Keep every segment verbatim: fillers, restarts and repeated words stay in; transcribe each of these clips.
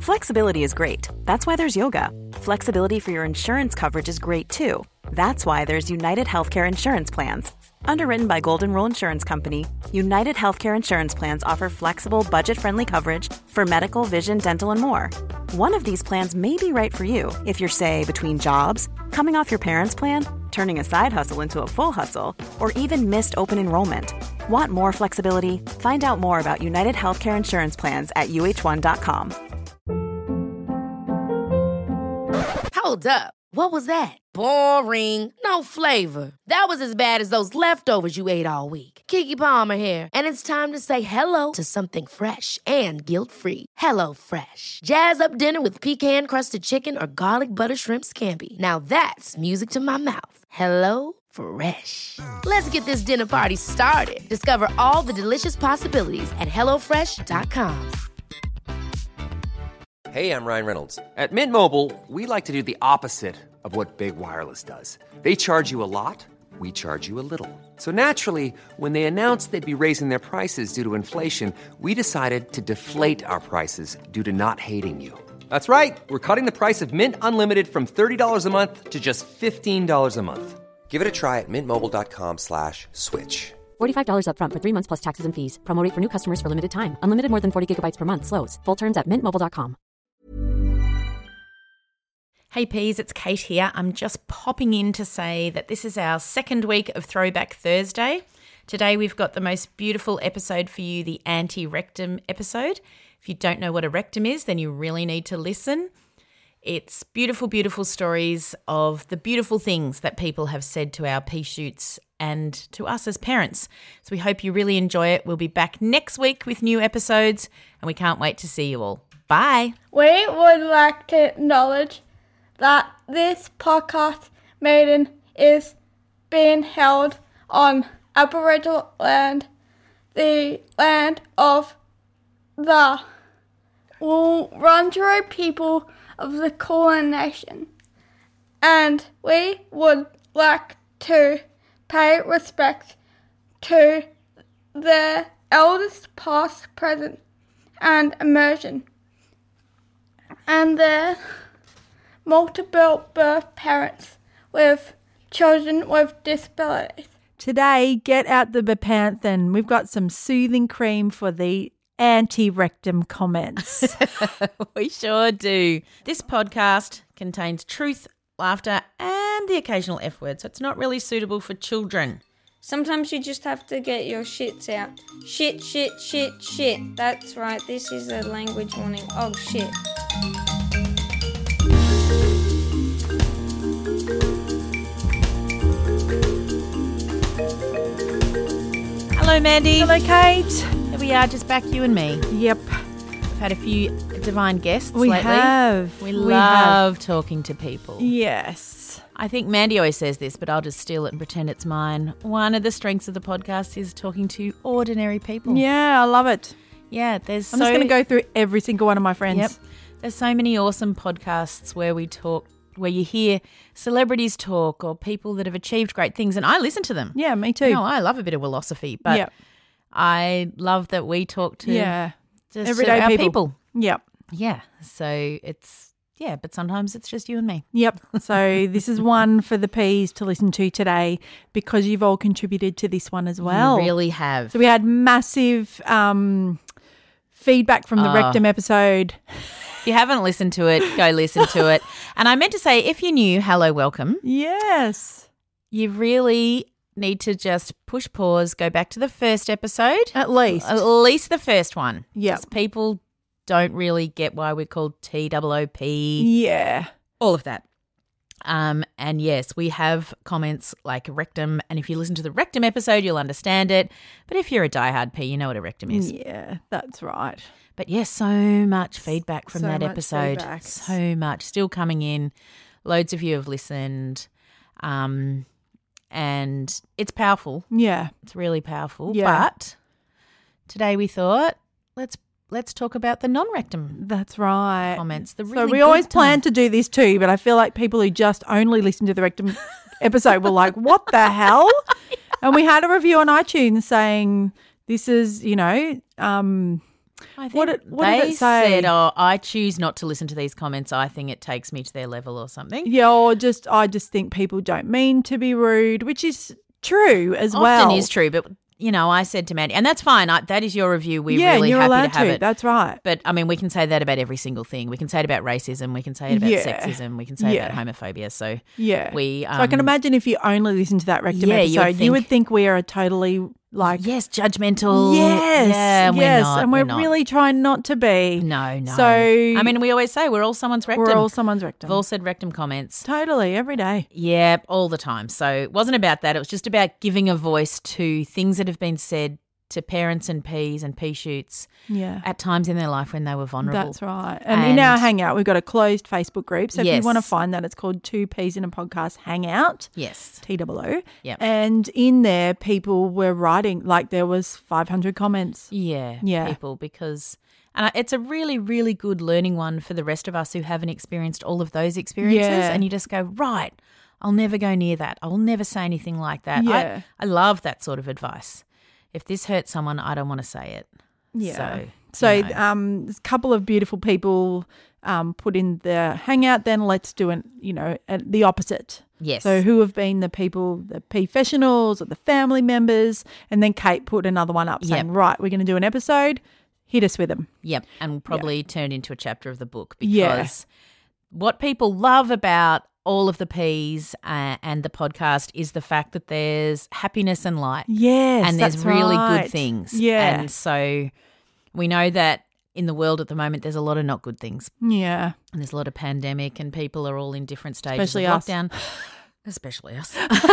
Flexibility is great. That's why there's yoga. Flexibility for your insurance coverage is great too. That's why there's United Healthcare Insurance Plans. Underwritten by Golden Rule Insurance Company, United Healthcare Insurance Plans offer flexible, budget-friendly coverage for medical, vision, dental, and more. One of these plans may be right for you if you're, say, between jobs, coming off your parents' plan, turning a side hustle into a full hustle, or even missed open enrollment. Want more flexibility? Find out more about United Healthcare Insurance Plans at U H one dot com. Hold up. What was that? Boring. No flavor. That was as bad as those leftovers you ate all week. Keke Palmer here. And it's time to say hello to something fresh and guilt-free. Hello Fresh. Jazz up dinner with pecan-crusted chicken or garlic butter shrimp scampi. Now that's music to my mouth. Hello Fresh. Let's get this dinner party started. Discover all the delicious possibilities at hello fresh dot com. Hey, I'm Ryan Reynolds. At Mint Mobile, we like to do the opposite of what Big Wireless does. They charge you a lot, we charge you a little. So naturally, when they announced they'd be raising their prices due to inflation, we decided to deflate our prices due to not hating you. That's right. We're cutting the price of Mint Unlimited from thirty dollars a month to just fifteen dollars a month. Give it a try at mintmobile.com slash switch. forty-five dollars up front for three months plus taxes and fees. Promo rate for new customers for limited time. Unlimited more than forty gigabytes per month. Slows full terms at mint mobile dot com. Hey Peas, it's Kate here. I'm just popping in to say that this is our second week of Throwback Thursday. Today we've got the most beautiful episode for you, the anti-rectum episode. If you don't know what a rectum is, then you really need to listen. It's beautiful, beautiful stories of the beautiful things that people have said to our pea shoots and to us as parents. So we hope you really enjoy it. We'll be back next week with new episodes and we can't wait to see you all. Bye. We would like to acknowledge that this podcast meeting is being held on Aboriginal land, the land of the Wurundjeri people of the Kulin Nation, and we would like to pay respect to their elders past, present, and emerging, and their multiple birth parents with children with disabilities. Today, get out the Bepanthen. We've got some soothing cream for the anti-rectum comments. We sure do. This podcast contains truth, laughter, and the occasional F word, so it's not really suitable for children. Sometimes you just have to get your shits out. Shit, shit, shit, shit. That's right, this is a language warning. Oh, shit. Hello, Mandy. Hello, Kate. Here we are, just back you and me. Yep. We've had a few divine guests We lately. have. We, We love have. talking to people. Yes. I think Mandy always says this, but I'll just steal it and pretend it's mine. One of the strengths of the podcast is talking to ordinary people. Yeah, I love it. Yeah, there's I'm so... just going to go through every single one of my friends. Yep. There's so many awesome podcasts where we talk, where you hear celebrities talk or people that have achieved great things, and I listen to them. Yeah, me too. You know, I love a bit of philosophy, but Yep. I love that we talk to Yeah. just Everyday our people. people. Yep. Yeah, so it's, yeah, but sometimes it's just you and me. Yep. So this is one for the P's to listen to today because you've all contributed to this one as well. You really have. So we had massive um, feedback from the Oh. rectum episode. If you haven't listened to it, go listen to it. And I meant to say, if you're new, hello, welcome. Yes. You really need to just push pause, go back to the first episode. At least. At least the first one. Yep. 'Cause people don't really get why we're called T O O P. Yeah. All of that. Um, and yes, we have comments like rectum, and if you listen to the rectum episode, you'll understand it. But if you're a diehard P, you know what a rectum is. Yeah, that's right. But yes, so much feedback from So that much episode. feedback. So much. Still coming in. Loads of you have listened. Um, and it's powerful. Yeah. It's really powerful. Yeah. But today we thought, let's let's talk about the non-rectum That's right. comments. The So really we good always time. plan to do this too, but I feel like people who just only listen to the rectum episode were like, what the hell? And we had a review on iTunes saying this is, you know, um, I think What did- what they did it say? said, oh, I choose not to listen to these comments. I think it takes me to their level or something. Yeah, or just I just think people don't mean to be rude, which is true as Often well. is true, but, you know, I said to Mandy, and that's fine. I, that is your review. We're yeah, really you're happy allowed to have to. it. That's right. But, I mean, we can say that about every single thing. We can say it about racism. We can say it about Yeah. sexism. We can say Yeah. it about homophobia. So, Yeah. we. Um, so I can imagine if you only listen to that Rectum Yeah, you would episode, you would think- think we are a totally like yes, judgmental. yes, Yeah, and yes, we're not. and we're, not. really trying not to be. No, no. So I mean, we always say we're all someone's rectum. we're all someone's rectum. We've all said rectum comments. Totally every day. Yeah, all the time. So it wasn't about that. It was just about giving a voice to things that have been said to parents and Ps and pea shoots Yeah. at times in their life when they were vulnerable. That's right. And, in our And- hangout, we've got a closed Facebook group. So if you Yes. want to find that, it's called Two Peas in a Podcast Hangout. Yes. T O O. Yep. And in there, people were writing, like there was five hundred comments. Yeah, Yeah. people, because and I- it's a really, really good learning one for the rest of us who haven't experienced all of those experiences. Yeah. And you just go, right, I'll never go near that. I'll never say anything like that. Yeah. I, I love that sort of advice. If this hurts someone, I don't want to say it. Yeah. So, So, you know. um, there's a couple of beautiful people um, put in the hangout. Then let's do an, you know, a, the opposite. Yes. So who have been the people, the professionals or the family members? And then Kate put another one up saying, Yep. right, we're going to do an episode. Hit us with them. Yep, and will probably turn into a chapter of the book because Yeah. what people love about all of the P's uh, and the podcast is the fact that there's happiness and light. Yes, and there's that's really right. good things. Yeah. And so we know that in the world at the moment there's a lot of not good things. Yeah. And there's a lot of pandemic and people are all in different stages Especially of us. lockdown. Especially us.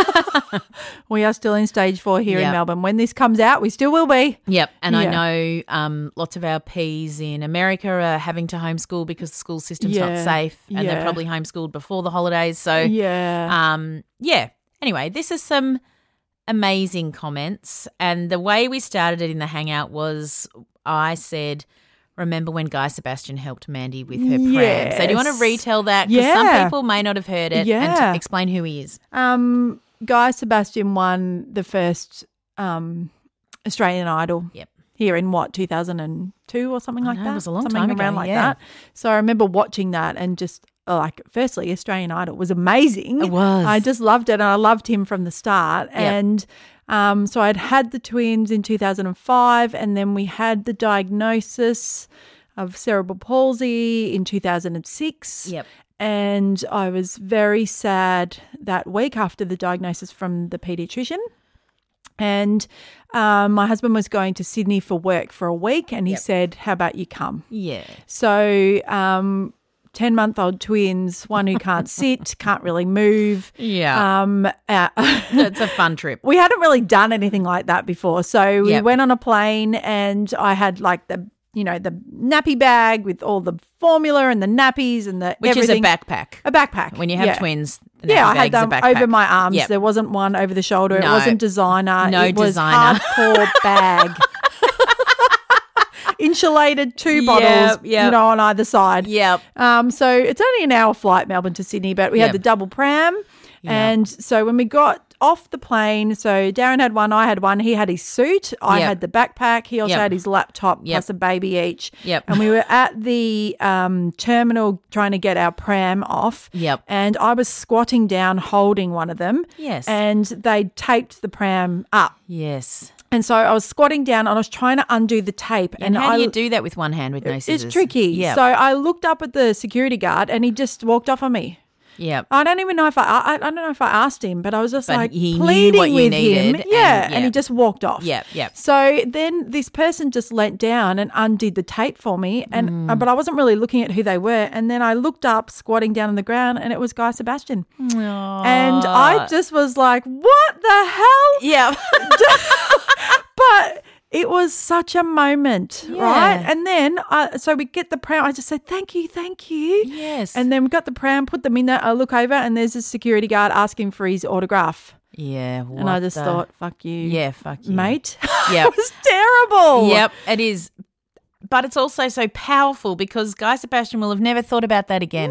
We are still in stage four here in Yep. Melbourne. When this comes out, we still will be. Yep. And Yeah. I know um, lots of our Ps in America are having to homeschool because the school system's Yeah. not safe and Yeah. they're probably homeschooled before the holidays. So, Yeah. um, yeah. Anyway, this is some amazing comments. And the way we started it in the Hangout was I said, remember when Guy Sebastian helped Mandy with her pram. So do you want to Yes. retell that? Because Yeah. some people may not have heard it and Yeah. to explain who he is. Um, Guy Sebastian won the first um, Australian Idol. Yep. Here in what, two thousand two or something I like know, that? it was a long something time ago, around like yeah. that. So I remember watching that and just uh, like, firstly, Australian Idol was amazing. It was. I just loved it and I loved him from the start. And um, so I'd had the twins in two thousand five and then we had the diagnosis of cerebral palsy in two thousand six. Yep. And I was very sad that week after the diagnosis from the paediatrician. And um, my husband was going to Sydney for work for a week and he Yep. said, how about you come? Yeah. So um, ten-month-old twins, one who can't sit, can't really move. Yeah. Um, uh, It's a fun trip. we hadn't really done anything like that before. So we Yep. went on a plane and I had like the, you know, the nappy bag with all the formula and the nappies and the Which everything. is a backpack. A backpack. When you have yeah. twins, the Yeah, nappy I had bag's a them backpack. over my arms. Yep. There wasn't one over the shoulder. No. It wasn't designer. No it was designer. hardcore bag. Insulated, two bottles, Yep, yep. you know, on either side. Yep. Um, so it's only an hour flight, Melbourne to Sydney, but we Yep. had the double pram. And so when we got off the plane, so Darren had one, I had one. He had his suit. I Yep. had the backpack. He also Yep. had his laptop Yep. plus a baby each. Yep. And we were at the um, terminal trying to get our pram off. Yep. And I was squatting down holding one of them. Yes. And they taped the pram up. Yes. And so I was squatting down and I was trying to undo the tape. And, how I, do you do that with one hand with no scissors? It's tricky. Yeah. So I looked up at the security guard and he just walked off on me. yeah. I don't even know if I, I, I don't know if I asked him, but I was just But like he knew pleading what you with needed him. and- Yeah, and, yeah. he just walked off. Yeah, yeah. So then this person just leant down and undid the tape for me, and Mm. uh, but I wasn't really looking at who they were. And then I looked up, squatting down on the ground, and it was Guy Sebastian. And I just was like, "What the hell?" Yeah. But it was such a moment, Yeah. right? And then, I, so we get the pram. I just said, thank you, thank you. Yes. And then we got the pram, put them in there. I look over and there's a security guard asking for his autograph. yeah. and I what just the- thought, fuck you. Yeah, fuck you. Mate. Yep. It was terrible. Yep, it is. But it's also so powerful because Guy Sebastian will have never thought about that again. No.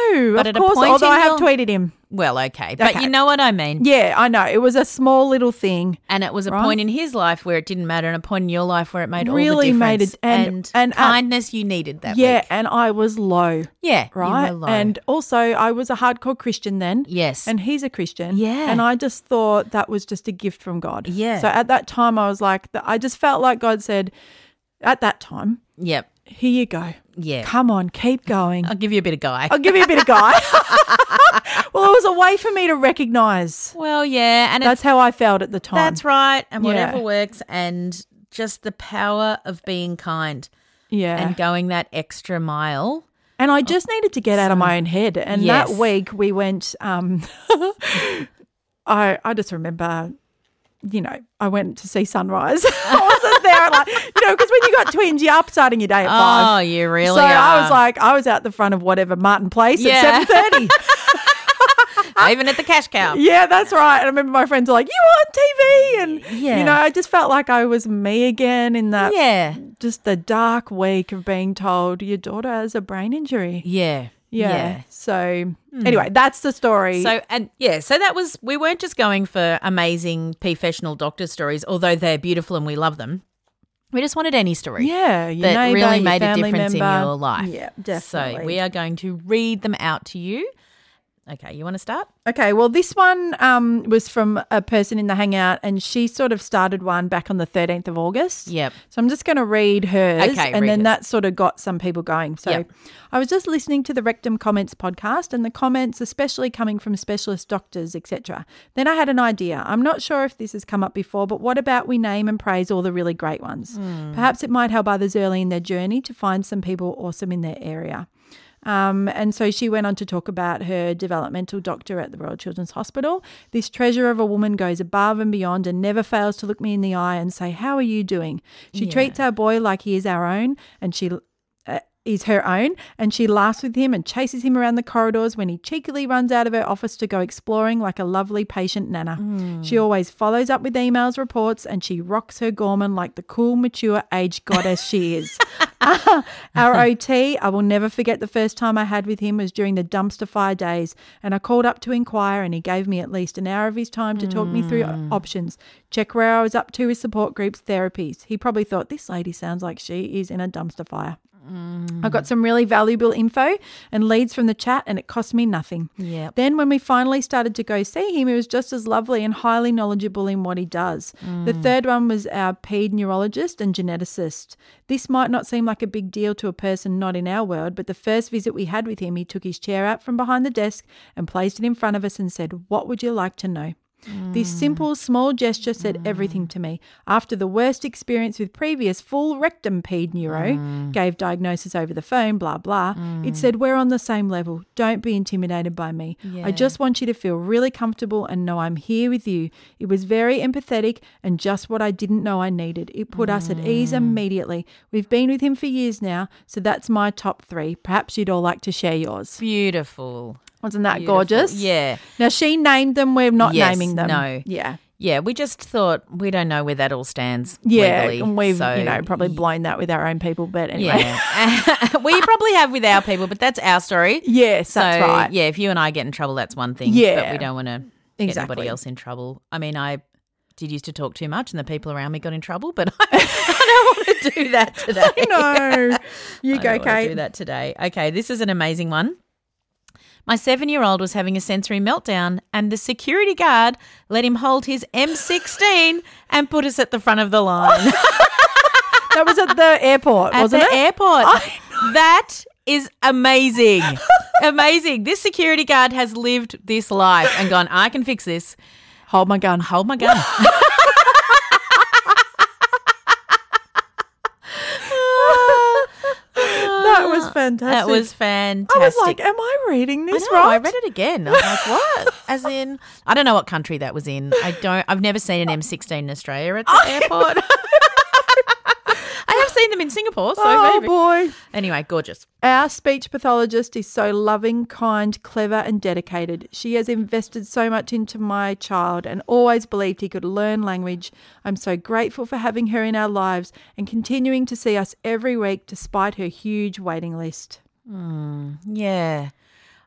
No, But of at a course, point although in I have your- tweeted him. Well, okay. But Okay. you know what I mean. Yeah, I know. It was a small little thing. And it was a Right. point in his life where it didn't matter and a point in your life where it made all Really the made difference. it- and- and and, uh, kindness you needed that Yeah, week. and I was low. Yeah, you Right. were low. And also, I was a hardcore Christian then. Yes. And he's a Christian. Yeah. And I just thought that was just a gift from God. Yeah. So at that time, I was like, I just felt like God said, at that time, Yep. here you go. Yeah. Come on, keep going. I'll give you a bit of guy. I'll give you a bit of guy. Well, it was a way for me to recognise. Well, yeah. And That's it's, how I felt at the time. that's right. And whatever Yeah. works and just the power of being kind Yeah. and going that extra mile. And I just needed to get out of my own head. And Yes. that week we went, um, I I just remember, you know, I went to see sunrise. I wasn't there, like, you know, because when you got twins, you're up starting your day at five. Oh, you really so are. I was like, I was out the front of whatever, Martin Place Yeah. at seven thirty. Even at the cash cow. Yeah, that's right. And I remember my friends were like, you on T V? And, Yeah. you know, I just felt like I was me again in that, Yeah. just the dark week of being told your daughter has a brain injury. Yeah. Yeah. Yeah. So anyway, that's the story. So and yeah, so that was we weren't just going for amazing professional doctor stories, although they're beautiful and we love them. We just wanted any story. yeah, your that neighbour, really your made a family difference member. in your life. Yeah, definitely. So we are going to read them out to you. Okay, you want to start? Okay, well, this one um, was from a person in the Hangout, and she sort of started one back on the thirteenth of August. Yep. So I'm just going to read hers, Okay, and read then hers. that sort of got some people going. So Yep. I was just listening to the Rectum Comments podcast, and the comments, especially coming from specialist doctors, et cetera. Then I had an idea. I'm not sure if this has come up before, but what about we name and praise all the really great ones? Hmm. Perhaps it might help others early in their journey to find some people awesome in their area. Um, and so she went on to talk about her developmental doctor at the Royal Children's Hospital. This treasure of a woman goes above and beyond and never fails to look me in the eye and say, how are you doing? She Yeah. treats our boy like he is our own and she uh, is her own, and she laughs with him and chases him around the corridors when he cheekily runs out of her office to go exploring like a lovely patient nana. Hmm. She always follows up with emails, reports, and she rocks her Gorman like the cool, mature, aged goddess she is. Our O T, I will never forget the first time I had with him was during the dumpster fire days, and I called up to inquire and he gave me at least an hour of his time to talk me through options, check where I was up to with support groups, therapies. He probably thought, this lady sounds like she is in a dumpster fire. I got some really valuable info and leads from the chat, and it cost me nothing. Yep. Then when we finally started to go see him, he was just as lovely and highly knowledgeable in what he does. The third one was our paed neurologist and geneticist. This might not seem like a big deal to a person not in our world, but the first visit we had with him, he took his chair out from behind the desk and placed it in front of us and said, what would you like to know? This simple, small gesture said everything to me. After the worst experience with previous full rectum paed neuro, gave diagnosis over the phone, blah, blah, it said, we're on the same level. Don't be intimidated by me. I just want you to feel really comfortable and know I'm here with you. It was very empathetic and just what I didn't know I needed. It put us at ease immediately. We've been with him for years now, so that's my top three. Perhaps you'd all like to share yours. Beautiful. Wasn't that Beautiful. gorgeous? Yeah. Now, she named them. We're not Yes, naming them. no. Yeah. Yeah, we just thought we don't know where that all stands Yeah, legally. and we've, so, you know, probably blown that with our own people. But anyway. Yeah. we probably have with our people, but that's our story. Yes, So, that's right. yeah, if you and I get in trouble, that's one thing. Yeah. But we don't want to get Exactly. anybody else in trouble. I mean, I did used to talk too much and the people around me got in trouble, but I, I don't want to do that today. No. You I go, don't want to Kate. do that today. Okay, this is an amazing one. My seven-year-old was having a sensory meltdown and the security guard let him hold his M sixteen and put us at the front of the line. That was at the airport, At wasn't the it? airport. That is amazing. Amazing. This security guard has lived this life and gone, I can fix this. Hold my gun. Hold my gun. That was fantastic. That was fantastic. I was like, am I reading I this know, right? I read it again. I was like, what? As in, I don't know what country that was in. I don't, I've never seen an M sixteen in Australia at the airport. I have seen them in Singapore, so Oh, maybe. boy. Anyway, gorgeous. Our speech pathologist is so loving, kind, clever and dedicated. She has invested so much into my child and always believed he could learn language. I'm so grateful for having her in our lives and continuing to see us every week despite her huge waiting list. Yeah.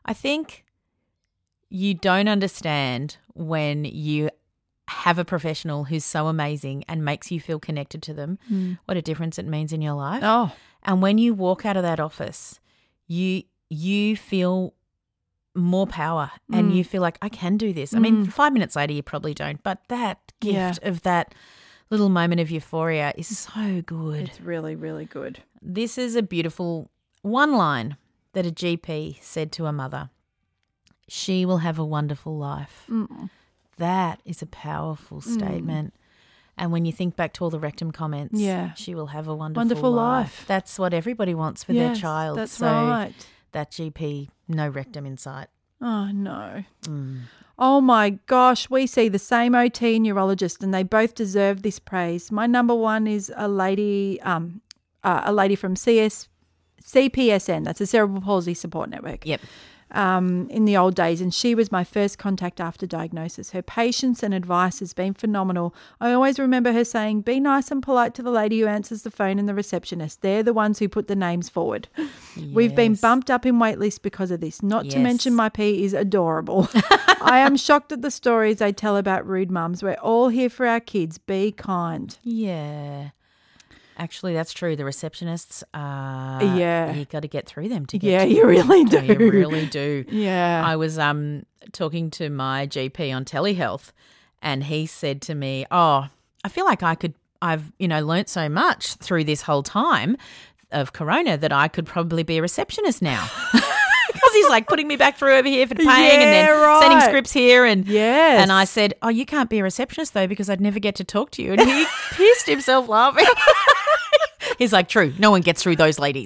I think you don't understand when you have a professional who's so amazing and makes you feel connected to them, mm. what a difference it means in your life. Oh. And when you walk out of that office, you you feel more power mm. and you feel like, I can do this. I mean, mm. five minutes later you probably don't, but that gift yeah. of that little moment of euphoria is so good. It's really, really good. This is a beautiful one line that a G P said to a mother. She will have a wonderful life. Mm. That is a powerful statement. Mm. And when you think back to all the rectum comments, yeah. she will have a wonderful, wonderful life. life. That's what everybody wants for yes, their child. That's so right. That G P, no rectum in sight. Oh, no. Mm. Oh, my gosh. We see the same O T neurologist and they both deserve this praise. My number one is a lady, um, uh, a lady from C S, C P S N. That's a Cerebral Palsy Support Network. Yep. Um, in the old days, and she was my first contact after diagnosis. Her patience and advice has been phenomenal. I always remember her saying, be nice and polite to the lady who answers the phone and the receptionist. They're the ones who put the names forward. Yes. We've been bumped up in wait lists because of this. Not yes. to mention my P is adorable. I am shocked at the stories they tell about rude mums. We're all here for our kids. Be kind. Yeah. Actually, that's true. The receptionists, uh, yeah, you got to get through them to get yeah, to you really do. You really do. Yeah. I was um talking to my G P on telehealth, and he said to me, "Oh, I feel like I could. I've you know learnt so much through this whole time of Corona that I could probably be a receptionist now." Because he's like putting me back through over here for the paying yeah, and then right. sending scripts here. And yes. and I said, oh, you can't be a receptionist though because I'd never get to talk to you. And he pissed himself laughing. He's like, true, no one gets through those ladies.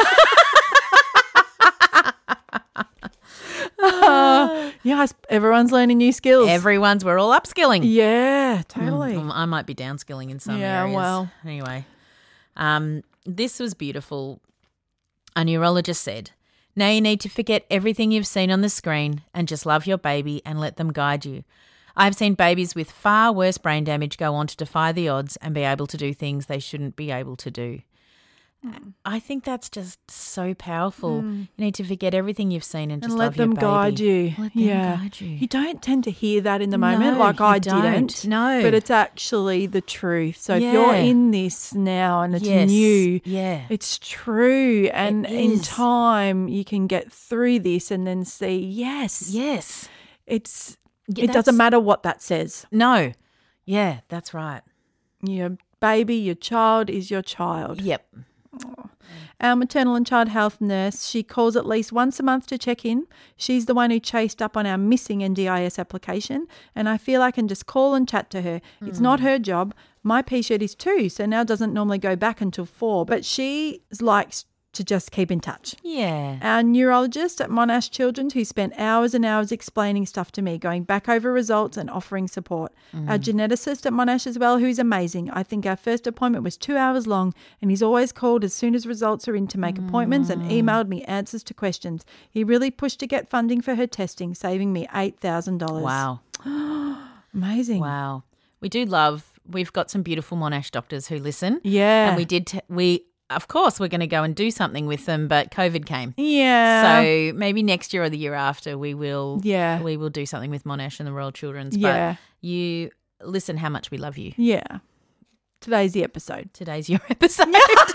uh, yes, everyone's learning new skills. Everyone's, we're all upskilling. Yeah, totally. Mm, I might be downskilling in some yeah, areas. well. Anyway, um, this was beautiful. A neurologist said, now you need to forget everything you've seen on the screen and just love your baby and let them guide you. I've seen babies with far worse brain damage go on to defy the odds and be able to do things they shouldn't be able to do. Mm. I think that's just so powerful. Mm. You need to forget everything you've seen and just and let love them your baby. guide you. Let them yeah. guide you. You don't tend to hear that in the moment no, like I don't. didn't. No. But it's actually the truth. So yeah. if you're in this now and it's yes. new, yeah. it's true. And it in time you can get through this and then see, yes. Yes. It's yeah, it doesn't matter what that says. No. Yeah, that's right. Your baby, your child is your child. Yep. Oh. Our maternal and child health nurse, she calls at least once a month to check in. She's the one who chased up on our missing N D I S application, and I feel I can just call and chat to her. Mm. It's not her job. My P-shirt is two, so now doesn't normally go back until four, but she likes to just keep in touch. Yeah. Our neurologist at Monash Children's, who spent hours and hours explaining stuff to me, going back over results and offering support. Mm. Our geneticist at Monash as well, who's amazing. I think our first appointment was two hours long, and he's always called as soon as results are in to make mm. appointments and emailed me answers to questions. He really pushed to get funding for her testing, saving me eight thousand dollars. Wow. Amazing. Wow. We do love, we've got some beautiful Monash doctors who listen. Yeah. And we did, t- we, of course, we're going to go and do something with them, but COVID came. Yeah. So maybe next year or the year after we will yeah. we will do something with Monash and the Royal Children's. Yeah. But you listen how much we love you. Yeah. Today's the episode. Today's your episode.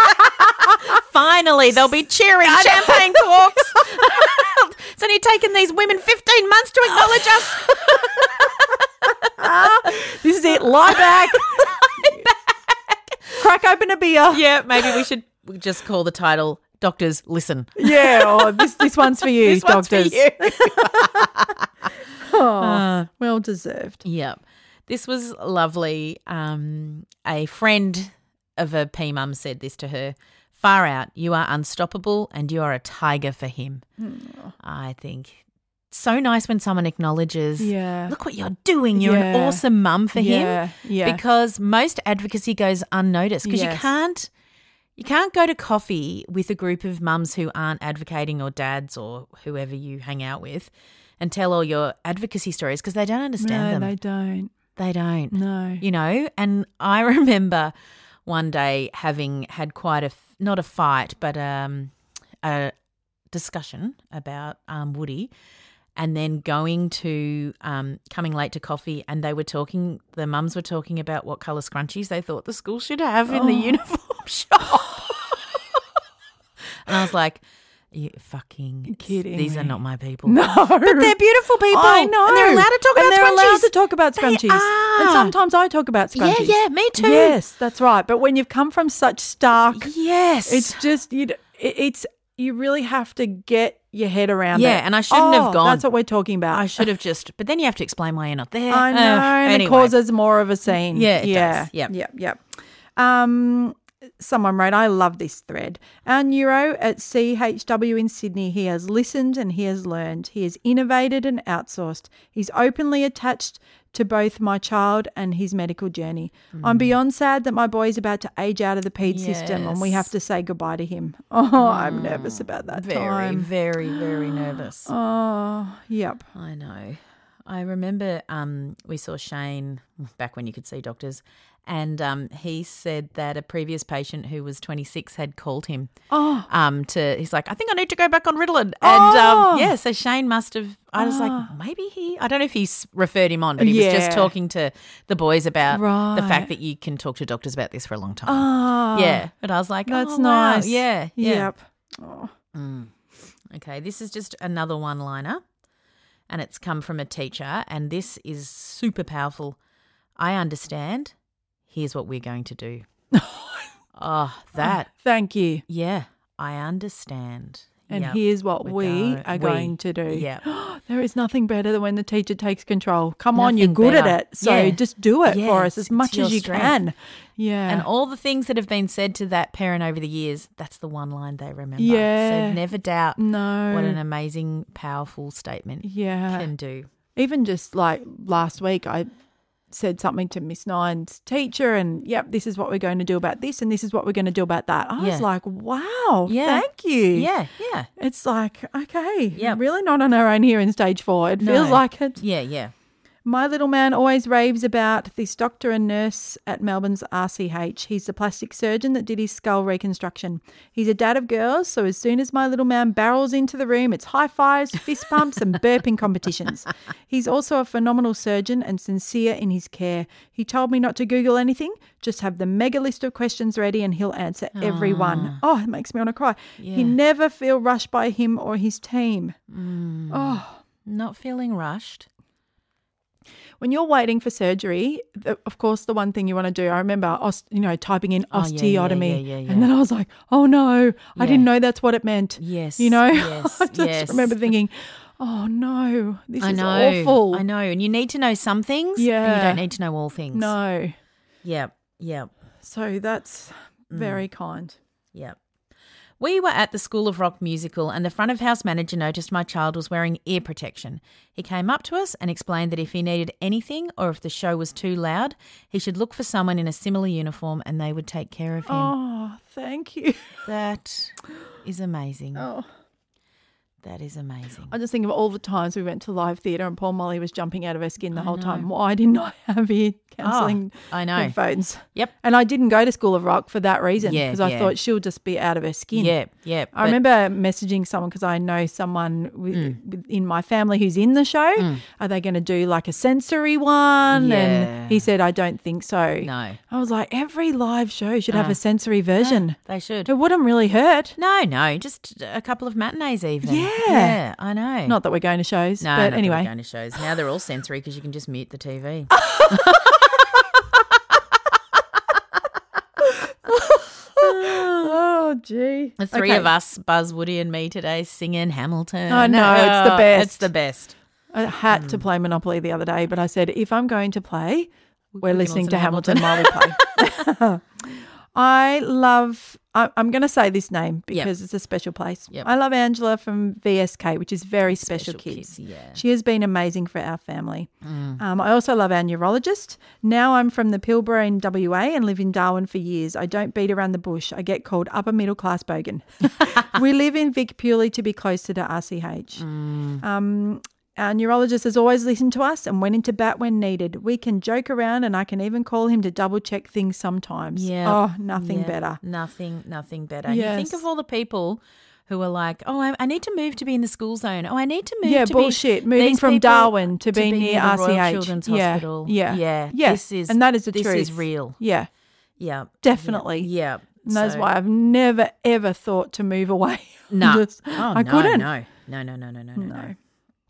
Finally, they'll be cheering champagne corks. It's only taken these women fifteen months to acknowledge us. This is it. Lie back. Crack open a beer. Yeah, maybe we should just call the title Doctors Listen. Yeah, oh, this this one's for you, this doctors. One's for you. oh, uh, well deserved. Yeah. This was lovely. Um, a friend of a P mum said this to her. Far out, you are unstoppable and you are a tiger for him. Mm. I think so nice when someone acknowledges, yeah. look what you're doing. You're yeah. an awesome mum for yeah. him. Yeah. Because most advocacy goes unnoticed because yes. you can't you can't go to coffee with a group of mums who aren't advocating or dads or whoever you hang out with and tell all your advocacy stories because they don't understand no, them. they don't. They don't. No. You know, and I remember one day having had quite a, not a fight, but um, a discussion about um, Woody, and then going to um, coming late to coffee, and they were talking. The mums were talking about what colour scrunchies they thought the school should have in Oh. the uniform shop, and I was like, "You fucking Kidding These me. are not my people." No. But they're beautiful people. I know. And they're allowed to talk and about they're scrunchies. allowed to talk about They scrunchies. are. And sometimes I talk about Yeah, scrunchies. yeah, me too. Yes, that's right. But when you've come from such stark, Yes. it's just, you. It's, you really have to get your head around it. Yeah, and I shouldn't have Oh, gone. That's what we're talking about. I should have just, but then you have to explain why you're not there. I know, Uh, and anyway. it causes more of a scene. Yeah, it yeah, does. Yep. yep, yep. Um, someone wrote, I love this thread. Our neuro at C H W in Sydney, he has listened and he has learned. He has innovated and outsourced. He's openly attached to both my child and his medical journey. I'm beyond sad that my boy is about to age out of the ped system and we have Yes. to say goodbye to him. Oh, I'm nervous about that very, time. very, very nervous. Oh, yep. I know. I remember um, we saw Shane back when you could see doctors, and um, he said that a previous patient who was twenty-six had called him. Oh. Um, to he's like, I think I need to go back on Ritalin, and Oh. um, yeah, so Shane must have. I was like, maybe he. I don't know if he's referred him on, but he was Yeah. just talking to the boys about the Right. fact that you can talk to doctors about this for a long time. Oh, Yeah, but I was like, that's oh, wow. nice. Yeah, yeah. Yep. Oh. Okay, this is just another one-liner, and it's come from a teacher, and this is super powerful. I understand. Here's what we're going to do. Oh, that. Thank you. Yeah, I understand. And Yep. here's what We're we go- are we- going to do. Yeah. There is nothing better than when the teacher takes control. Come on, you're Nothing good better. at it. So Yeah. just do it Yeah, for us as it's much your as you strength. can. Yeah. And all the things that have been said to that parent over the years, that's the one line they remember. Yeah. So never doubt no. what an amazing, powerful statement yeah. can do. Even just like last week, I said something to Miss Nine's teacher and, yep, this is what we're going to do about this and this is what we're going to do about that. I Yeah. was like, wow, Yeah. thank you. Yeah, yeah. It's like, okay, Yep. really not on our own here in stage four. It feels No. like it. Yeah, yeah. My little man always raves about this doctor and nurse at Melbourne's R C H. He's the plastic surgeon that did his skull reconstruction. He's a dad of girls, so as soon as my little man barrels into the room, it's high fives, fist pumps and burping competitions. He's also a phenomenal surgeon and sincere in his care. He told me not to Google anything, just have the mega list of questions ready and he'll answer every one. Oh, it makes me want to cry. He Yeah. never feel rushed by him or his team. Oh, Not feeling rushed. when you're waiting for surgery, the, of course, the one thing you want to do, I remember, os- you know, typing in Oh, yeah, yeah, osteotomy, yeah, yeah, yeah. and then I was like, oh no, I Yeah. didn't know that's what it meant. Yes, you know, yes, I just yes. remember thinking, oh no, this I is know. awful. I know. And you need to know some things. And Yeah. you don't need to know all things. No, Yep. Yep. so that's Mm. very kind. Yep. We were at the School of Rock musical and the front of house manager noticed my child was wearing ear protection. He came up to us and explained that if he needed anything or if the show was too loud, he should look for someone in a similar uniform and they would take care of him. Oh, thank you. That is amazing. Oh. That is amazing. I just think of all the times we went to live theatre and Paul Molly was jumping out of her skin the I whole know. time. Why didn't I have ear counselling Oh, I know. headphones? Yep. And I didn't go to School of Rock for that reason Yeah, because I yeah. thought she'll just be out of her skin. Yeah, yeah. I remember messaging someone because I know someone with, Mm. with, in my family who's in the show. Are they going to do like a sensory one? Yeah. And he said, I don't think so. No. I was like, every live show should have Ah. a sensory version. They should. It wouldn't really hurt. No, no, just a couple of matinees even. Yeah. Yeah, I know. Not that we're going to shows, no, but not that anyway. we're going to shows. Now they're all sensory because you can just mute the T V. Oh, gee. The three Okay. of us, Buzz, Woody and me today, singing Hamilton. I know, it's the Oh, best. It's the best. I had Mm. to play Monopoly the other day, but I said, if I'm going to play, we're can listening listen to to Hamilton, while we play. I love, I, I'm going to say this name because it's a special place. Yep. I love Angela from V S K, which is Very Special, Special Kids. Kids, yeah. She has been amazing for our family. Um, I also love our neurologist. Now I'm from the Pilbara in W A and live in Darwin for years. I don't beat around the bush. I get called upper middle class bogan. We live in Vic purely to be closer to R C H. Um, our neurologist has always listened to us and went into bat when needed. We can joke around and I can even call him to double check things sometimes. Yeah. Oh, nothing Yeah. better. Nothing, nothing better. You think Yes. of all the people who are like, oh, I, I need to move to be in the school zone. Oh, I need to move Yeah, to bullshit. be Moving these from people Darwin to be be near the R C H. Royal Children's Yeah, Hospital. yeah. yeah, Yeah. This is And that is the this truth. is real. Yeah, Yeah, definitely. Yeah, And that's So- why I've never, ever thought to move away. No, Just- oh, I no, couldn't. No, no, no, no, no, no, no, No. no.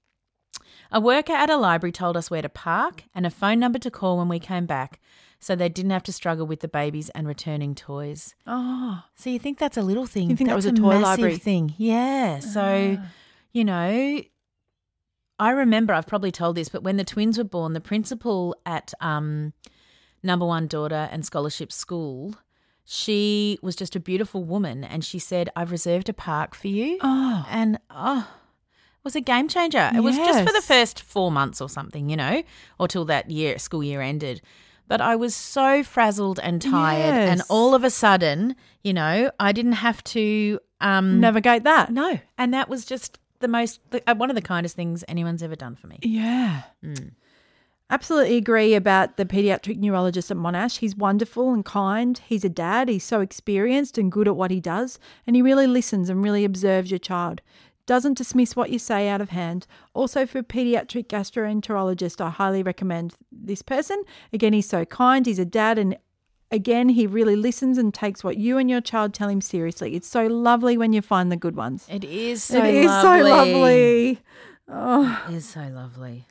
A worker at a library told us where to park and a phone number to call when we came back, so they didn't have to struggle with the babies and returning toys. Oh, So you think that's a little thing? You think that that's was a toy massive library? thing? Yeah. So, you know, I remember I've probably told this, but when the twins were born, the principal at um, Number One Daughter and Scholarship School, she was just a beautiful woman, and she said, "I've reserved a park for you." Oh. and oh. It was a game changer. It was just for the Yes. first four months or something, you know, or till that year school year ended. But I was so frazzled and tired, and Yes. all of a sudden, you know, I didn't have to um, navigate that. No, and that was just the most the, uh, one of the kindest things anyone's ever done for me. Yeah. Mm. Absolutely agree about the paediatric neurologist at Monash. He's wonderful and kind. He's a dad. He's so experienced and good at what he does, and he really listens and really observes your child. Doesn't dismiss what you say out of hand. Also, for paediatric gastroenterologist, I highly recommend this person. Again, he's so kind. He's a dad, and again, he really listens and takes what you and your child tell him seriously. It's so lovely when you find the good ones. It is so it is lovely. so lovely. Oh. It is so lovely.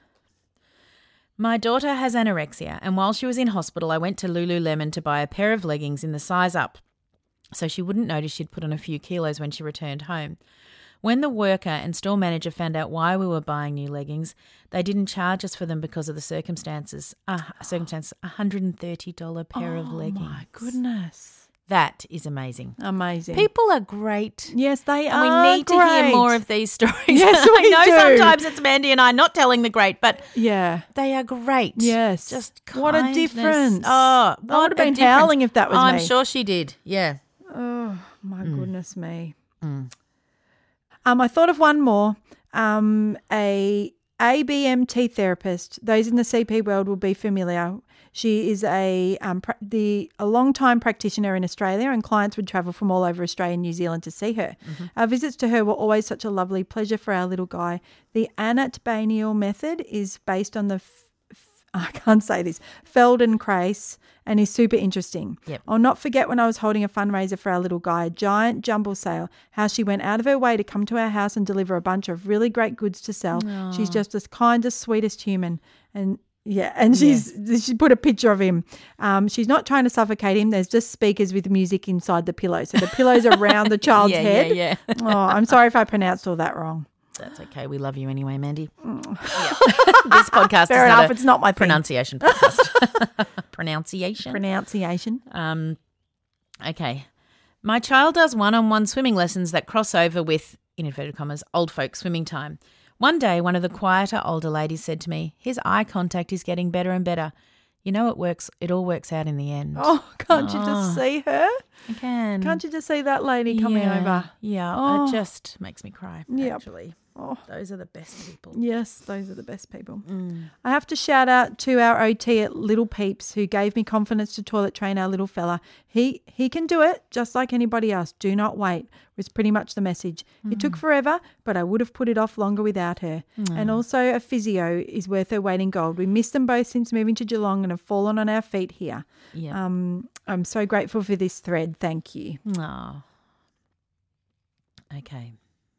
My daughter has anorexia, and while she was in hospital, I went to Lululemon to buy a pair of leggings in the size up so she wouldn't notice she'd put on a few kilos when she returned home. When the worker and store manager found out why we were buying new leggings, they didn't charge us for them because of the circumstances. Uh, circumstances, a one hundred thirty dollars pair of leggings. Oh, my goodness. That is amazing. Amazing. People are great. Yes, they And are we need to hear great. more of these stories. Yes, I we know do. sometimes it's Mandy and I not telling the great, but Yeah. they are great. Yes. Just What a kindness. difference. Oh, what I would have a been difference. howling if that was oh, I'm me. sure she did. Yeah. Oh, my goodness me. Mm. Um, I thought of one more. Um, a A B M T therapist. Those in the C P world will be familiar. She is a um, pra- the a long-time practitioner in Australia, and clients would travel from all over Australia and New Zealand to see her. Mm-hmm. Our visits to her were always such a lovely pleasure for our little guy. The Anat-Baniel method is based on the f- f- I can't say this Feldenkrais, and is super interesting. Yep. I'll not forget when I was holding a fundraiser for our little guy, a giant jumble sale, how she went out of her way to come to our house and deliver a bunch of really great goods to sell. Aww. She's just the kindest, sweetest human. And yeah, and she's she put a picture of him. Um, she's not trying to suffocate him. There's just speakers with music inside the pillow. So the pillow's around the child's Yeah, head. yeah, yeah. Oh, I'm sorry if I pronounced all that wrong. That's okay. We love you anyway, Mandy. Yeah. This podcast Fair is enough. not a It's not my thing. pronunciation podcast. Pronunciation. Pronunciation. Um, okay. My child does one-on-one swimming lessons that cross over with, in inverted commas, old folks swimming time. One day, one of the quieter older ladies said to me, his eye contact is getting better and better. You know, it works. It all works out in the end. Oh, can't you Oh. just see her? I can. Can't you just see that lady coming yeah, over? Yeah, Oh. it just makes me cry, Yep. actually. Oh. Those are the best people. Yes, those are the best people. Mm. I have to shout out to our O T at Little Peeps, who gave me confidence to toilet train our little fella. He he can do it just like anybody else. Do not wait, was pretty much the message. It took forever, but I would have put it off longer without her. And also a physio is worth her weight in gold. We missed them both since moving to Geelong and have fallen on our feet here. Yeah. Um, I'm so grateful for this thread. Thank you. Oh. Okay.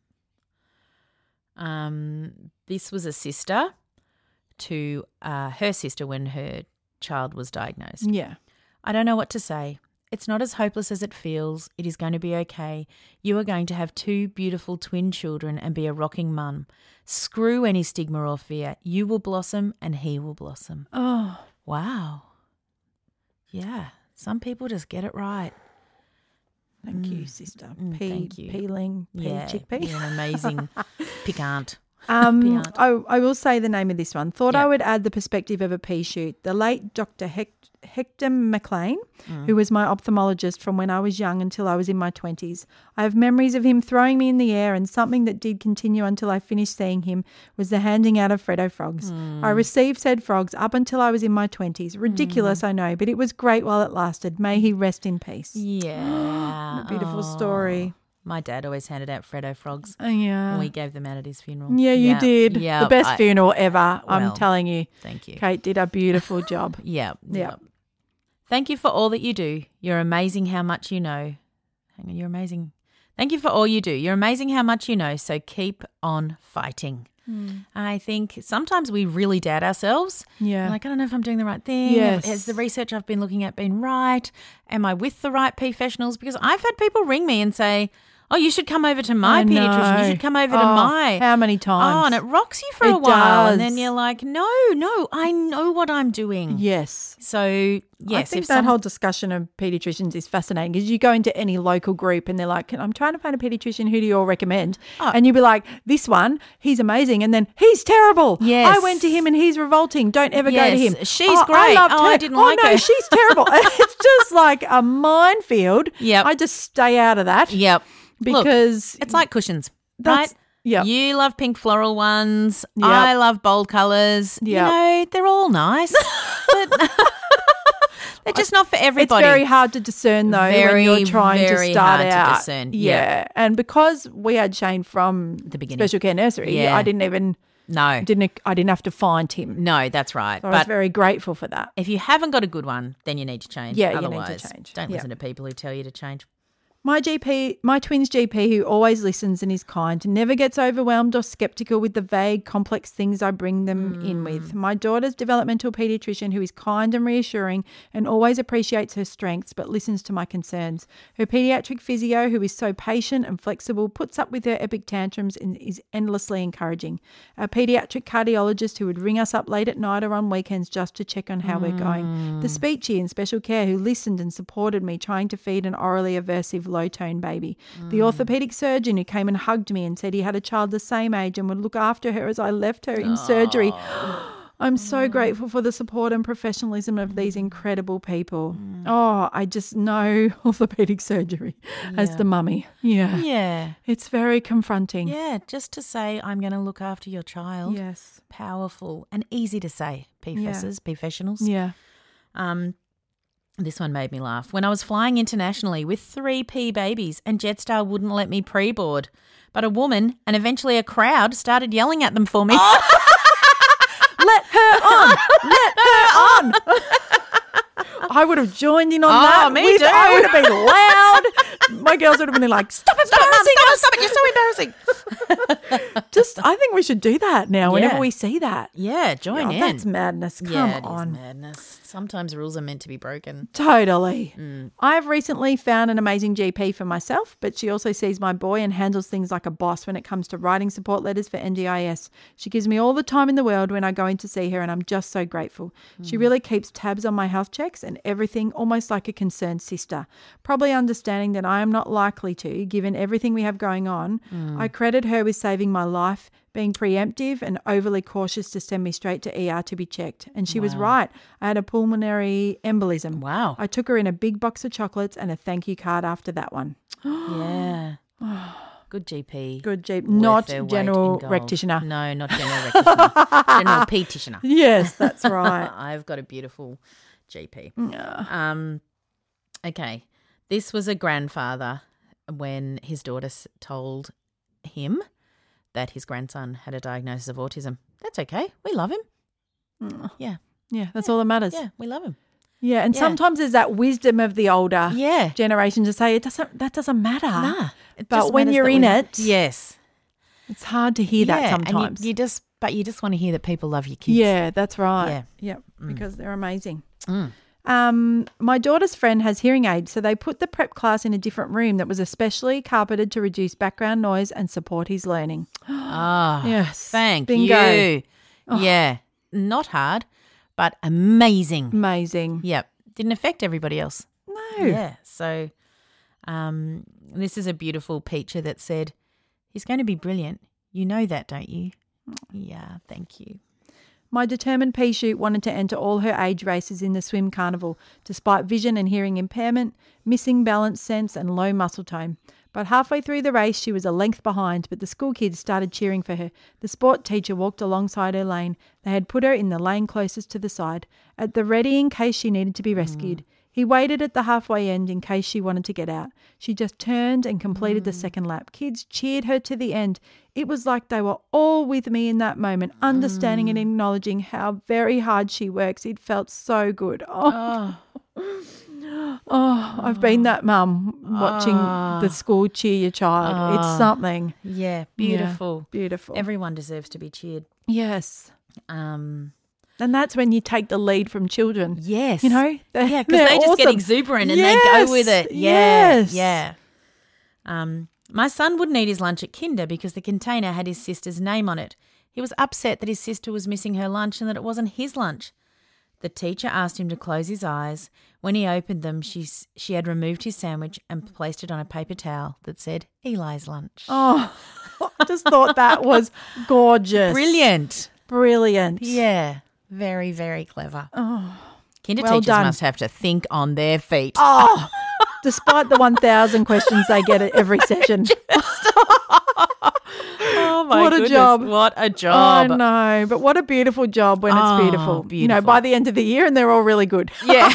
Um, this was a sister to uh, her sister when her child was diagnosed. Yeah. I don't know what to say. It's not as hopeless as it feels. It is going to be okay. You are going to have two beautiful twin children and be a rocking mum. Screw any stigma or fear. You will blossom and he will blossom. Oh, Wow. Yeah. Some people just get it right. thank you, sister. Mm, Pea, thank you. Peeling, pea Yeah. chickpea. You're an amazing piquant. Um, Beyond. I, I will say the name of this one. Thought Yeah. I would add the perspective of a pea shoot. The late Doctor Hec- Hector McLean, Mm. who was my ophthalmologist from when I was young until I was in my twenties. I have memories of him throwing me in the air, and something that did continue until I finished seeing him was the handing out of Freddo frogs. Mm. I received said frogs up until I was in my twenties. Ridiculous, I know, but it was great while it lasted. May he rest in peace. Yeah. A beautiful Oh, story. My dad always handed out Freddo frogs. Oh, yeah. And we gave them out at his funeral. Yeah, you yeah. did. Yeah, the best I- funeral ever, well, I'm telling you. Thank you. Kate did a beautiful job. Yeah. Yeah. Thank you for all that you do. You're amazing how much you know. Hang on, you're amazing. Thank you for all you do. You're amazing how much you know, so keep on fighting. Mm. I think sometimes we really doubt ourselves. Yeah. Like, I don't know if I'm doing the right thing. Yes. Has the research I've been looking at been right? Am I with the right professionals? Because I've had people ring me and say, oh, you should come over to my I pediatrician. know. You should come over to Oh, my. how many times? Oh, and it rocks you for It a while. does. And then you're like, no, no, I know what I'm doing. Yes. So, yes. I think if that some- whole discussion of paediatricians is fascinating because you go into any local group and they're like, I'm trying to find a paediatrician. Who do you all recommend? Oh. And you'd be like, this one, he's amazing. And then he's terrible. Yes. I went to him and he's revolting. Don't ever go to Yes. him. She's oh, great. I loved Oh, her. I didn't oh, like no, her. she's terrible. It's just like a minefield. Yep. I just stay out of that. Yep. Look, Because it's like cushions, that's- right? Yep. You love pink floral ones. Yep. I love bold colours. Yep. You know, they're all nice. but they're just not for everybody. It's very hard to discern though Very, when you're trying very to start hard to out. discern. Yeah. Yeah. And because we had Shane from The beginning. Special Care Nursery, Yeah. I didn't even No. didn't I didn't have to find him. No, that's right. So I was but very grateful for that. if you haven't got a good one, then you need to change. Yeah, you need to Otherwise, change. don't Yeah. listen to people who tell you to change. My G P, my twins G P, who always listens and is kind, never gets overwhelmed or skeptical with the vague, complex things I bring them in with. My daughter's developmental paediatrician, who is kind and reassuring and always appreciates her strengths but listens to my concerns. Her paediatric physio, who is so patient and flexible, puts up with her epic tantrums and is endlessly encouraging. Our paediatric cardiologist, who would ring us up late at night or on weekends just to check on how we're going. The speechy in special care, who listened and supported me trying to feed an orally aversive low-tone baby. Mm. The orthopaedic surgeon who came and hugged me and said he had a child the same age and would look after her as I left her in oh. surgery. I'm so mm. grateful for the support and professionalism of these incredible people. Mm. Oh, I just know orthopaedic surgery yeah. as the mummy. Yeah. Yeah. It's very confronting. Yeah, just to say I'm going to look after your child. Yes. Powerful and easy to say, P F Ss, yeah. professionals. Yeah. Um, This one made me laugh. When I was flying internationally with three P babies and Jetstar wouldn't let me pre-board, but a woman and eventually a crowd started yelling at them for me. Oh. Let her on! Let her on! I would have joined in on oh, that. Me with, too. I would have been loud. My girls would have been like, stop embarrassing stop, us. stop it, you're so embarrassing. Just, I think we should do that now whenever Yeah. we see that. Yeah, join Oh, in. that's madness. Come yeah, it on. is madness. Sometimes rules are meant to be broken. Totally. Mm. I've recently found an amazing G P for myself, but she also sees my boy and handles things like a boss when it comes to writing support letters for N D I S. She gives me all the time in the world when I go in to see her, and I'm just so grateful. Mm. She really keeps tabs on my health checks and everything, almost like a concerned sister. Probably understanding that I am not likely to, given everything we have going on. Mm. I credit her with saving my life, being preemptive and overly cautious to send me straight to E R to be checked. And she wow. was right. I had a pulmonary embolism. Wow. I took her in a big box of chocolates and a thank you card after that one. Yeah. Good G P. Good G P. Not general practitioner. No, not general practitioner. General petitioner. Yes, that's right. I've got a beautiful G P. Yeah. Um, okay. This was a grandfather when his daughter told him that his grandson had a diagnosis of autism. That's okay. We love him. Mm. Yeah. Yeah, that's yeah. all that matters. Yeah, we love him. Yeah, and yeah. sometimes there's that wisdom of the older yeah. generation to say it doesn't. That doesn't matter. Nah, but when you're in it, yes, it's hard to hear yeah, that sometimes. And you, you just, but you just want to hear that people love your kids. Yeah, that's right. Yeah, yeah, mm. because they're amazing. Mm. Um, my daughter's friend has hearing aids, so they put the prep class in a different room that was especially carpeted to reduce background noise and support his learning. Ah, oh, yes, thank Bingo. you. Oh. Yeah, not hard, but amazing. Amazing. Yep, didn't affect everybody else. No. Yeah, so um, this is a beautiful picture that said, "He's going to be brilliant. You know that, don't you?" Oh. Yeah, thank you. My determined pea shoot wanted to enter all her age races in the swim carnival, despite vision and hearing impairment, missing balance sense and low muscle tone. But halfway through the race, she was a length behind, but the school kids started cheering for her. The sport teacher walked alongside her lane. They had put her in the lane closest to the side, at the ready in case she needed to be rescued. Mm. He waited at the halfway end in case she wanted to get out. She just turned and completed mm. the second lap. Kids cheered her to the end. It was like they were all with me in that moment, understanding mm. and acknowledging how very hard she works. It felt so good. Oh, oh. oh I've been that mum watching oh. the school cheer your child. Oh. It's something. Yeah, beautiful. Yeah, beautiful. Everyone deserves to be cheered. Yes. Um. And that's when you take the lead from children. Yes. You know? Yeah, because they just awesome. get exuberant and yes. they go with it. Yeah. Yes. Yeah. Um, my son wouldn't eat his lunch at Kinder because the container had his sister's name on it. He was upset that his sister was missing her lunch and that it wasn't his lunch. The teacher asked him to close his eyes. When he opened them, she, she had removed his sandwich and placed it on a paper towel that said Eli's lunch. Oh, I just thought that was gorgeous. Brilliant. Brilliant. Yeah. Very, very clever. Oh, Kinder well teachers done. must have to think on their feet. Oh, despite the one thousand questions they get at every session. Oh, my What goodness. a job. What a job. I know, but what a beautiful job when Oh, it's beautiful. beautiful. You know, by the end of the year, and they're all really good. Yeah.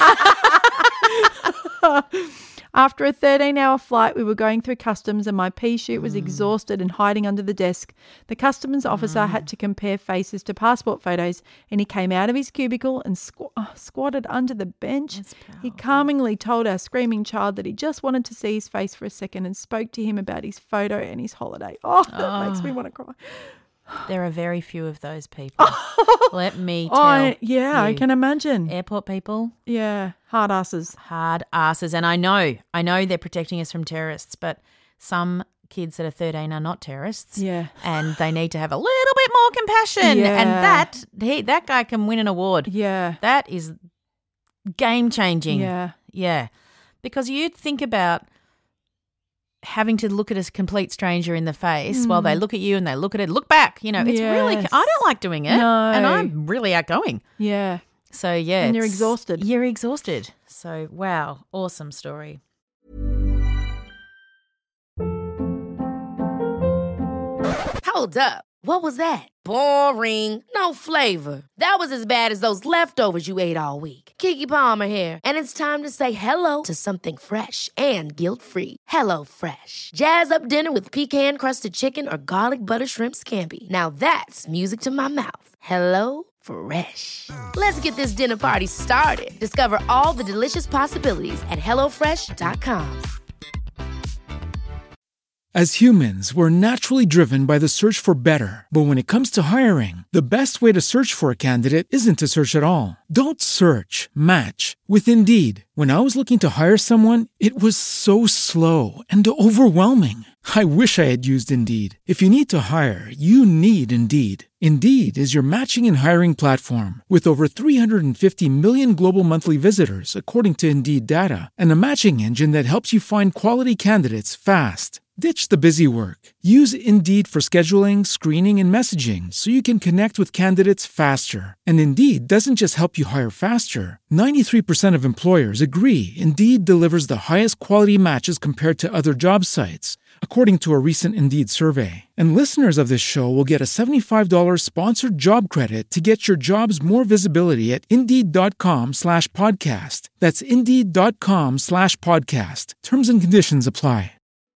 After a thirteen-hour flight, we were going through customs and my pea chute was mm. exhausted and hiding under the desk. The customs officer mm. had to compare faces to passport photos and he came out of his cubicle and squ- uh, squatted under the bench. He calmingly told our screaming child that he just wanted to see his face for a second and spoke to him about his photo and his holiday. Oh, that oh. makes me want to cry. There are very few of those people. Let me tell I, yeah, you. I can imagine. Airport people. Yeah, hard asses. Hard asses. And I know, I know they're protecting us from terrorists, but some kids that are thirteen are not terrorists. Yeah. And they need to have a little bit more compassion. Yeah. And that, he, that guy can win an award. Yeah. That is game changing. Yeah. Yeah. Because you think about having to look at a complete stranger in the face mm. while they look at you and they look at it, look back. You know, it's yes. really, I don't like doing it. No. And I'm really outgoing. Yeah. So, yeah. And you're exhausted. You're exhausted. So, wow. Awesome story. Hold up. What was that? Boring. No flavor. That was as bad as those leftovers you ate all week. Keke Palmer here. And it's time to say hello to something fresh and guilt-free. Hello Fresh. Jazz up dinner with pecan-crusted chicken or garlic butter shrimp scampi. Now that's music to my mouth. Hello Fresh. Let's get this dinner party started. Discover all the delicious possibilities at hello fresh dot com. As humans, we're naturally driven by the search for better. But when it comes to hiring, the best way to search for a candidate isn't to search at all. Don't search, match with Indeed. When I was looking to hire someone, it was so slow and overwhelming. I wish I had used Indeed. If you need to hire, you need Indeed. Indeed is your matching and hiring platform with over three hundred fifty million global monthly visitors, according to Indeed data, and a matching engine that helps you find quality candidates fast. Ditch the busy work. Use Indeed for scheduling, screening, and messaging so you can connect with candidates faster. And Indeed doesn't just help you hire faster. ninety-three percent of employers agree Indeed delivers the highest quality matches compared to other job sites, according to a recent Indeed survey. And listeners of this show will get a seventy-five dollars sponsored job credit to get your jobs more visibility at Indeed.com slash podcast. That's Indeed.com slash podcast. Terms and conditions apply.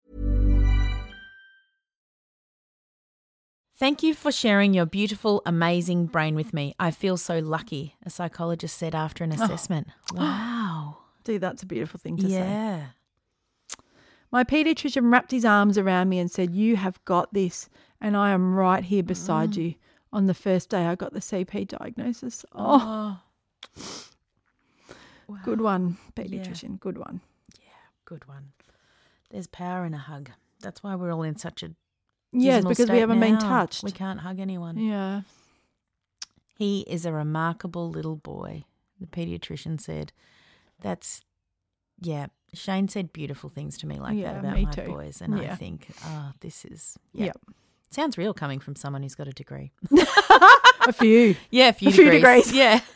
Thank you for sharing your beautiful, amazing brain with me. I feel so lucky, a psychologist said after an assessment. Oh. Wow. Dude, that's a beautiful thing to yeah. say. Yeah. My paediatrician wrapped his arms around me and said, "You have got this, and I am right here beside mm. you." On the first day I got the C P diagnosis. Oh. oh. Wow. Good one, paediatrician. Yeah. Good one. Yeah, good one. There's power in a hug. That's why we're all in such a Yes, because we haven't now. been touched. We can't hug anyone. Yeah. He is a remarkable little boy, the paediatrician said. That's, yeah, Shane said beautiful things to me like yeah, that about me my too. boys. And yeah. I think, oh, this is, yeah. Yep. Sounds real coming from someone who's got a degree. a few. Yeah, a few a degrees. Few degrees.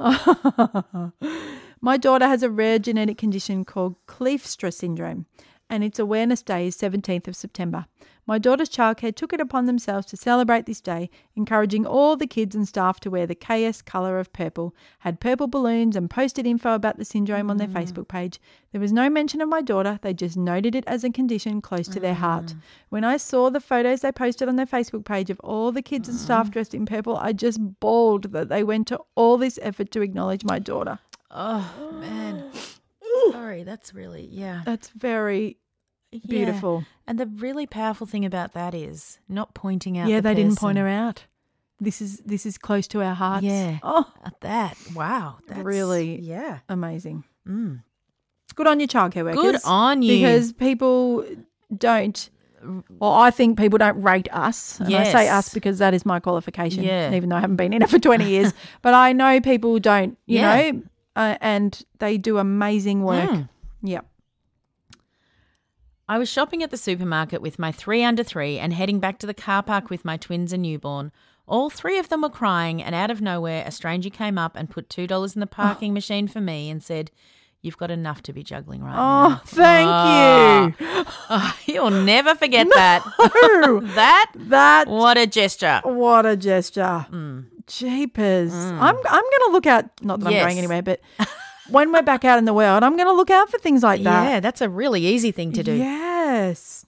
Yeah. My daughter has a rare genetic condition called Kleefstra syndrome. and its awareness day is seventeenth of September. My daughter's childcare took it upon themselves to celebrate this day, encouraging all the kids and staff to wear the K S colour of purple, had purple balloons and posted info about the syndrome mm. on their Facebook page. There was no mention of my daughter. They just noted it as a condition close to mm. their heart. When I saw the photos they posted on their Facebook page of all the kids mm. and staff dressed in purple, I just bawled that they went to all this effort to acknowledge my daughter. Oh, man. Sorry, that's really, yeah. That's very beautiful. Yeah. And the really powerful thing about that is not pointing out Yeah, the they person. didn't point her out. This is this is close to our hearts. Yeah. Oh, that. Wow. That's really yeah. amazing. Mm. Good on your childcare workers. Good on you. Because people don't, well, I think people don't rate us. And yes. I say us because that is my qualification, yeah. even though I haven't been in it for twenty years. But I know people don't, you yeah. know, uh, and they do amazing work. Mm. Yep. I was shopping at the supermarket with my three under three and heading back to the car park with my twins and newborn. All three of them were crying, and out of nowhere, a stranger came up and put two dollars in the parking oh. machine for me and said, "You've got enough to be juggling right oh, now." Thank oh, you. Oh, you'll never forget no. that. that, that, what a gesture. What a gesture. Mm. Jeepers. Mm. I'm, I'm going to look out, not that yes. I'm going anywhere, but when we're back out in the world, I'm going to look out for things like that. Yeah, that's a really easy thing to do. Yes.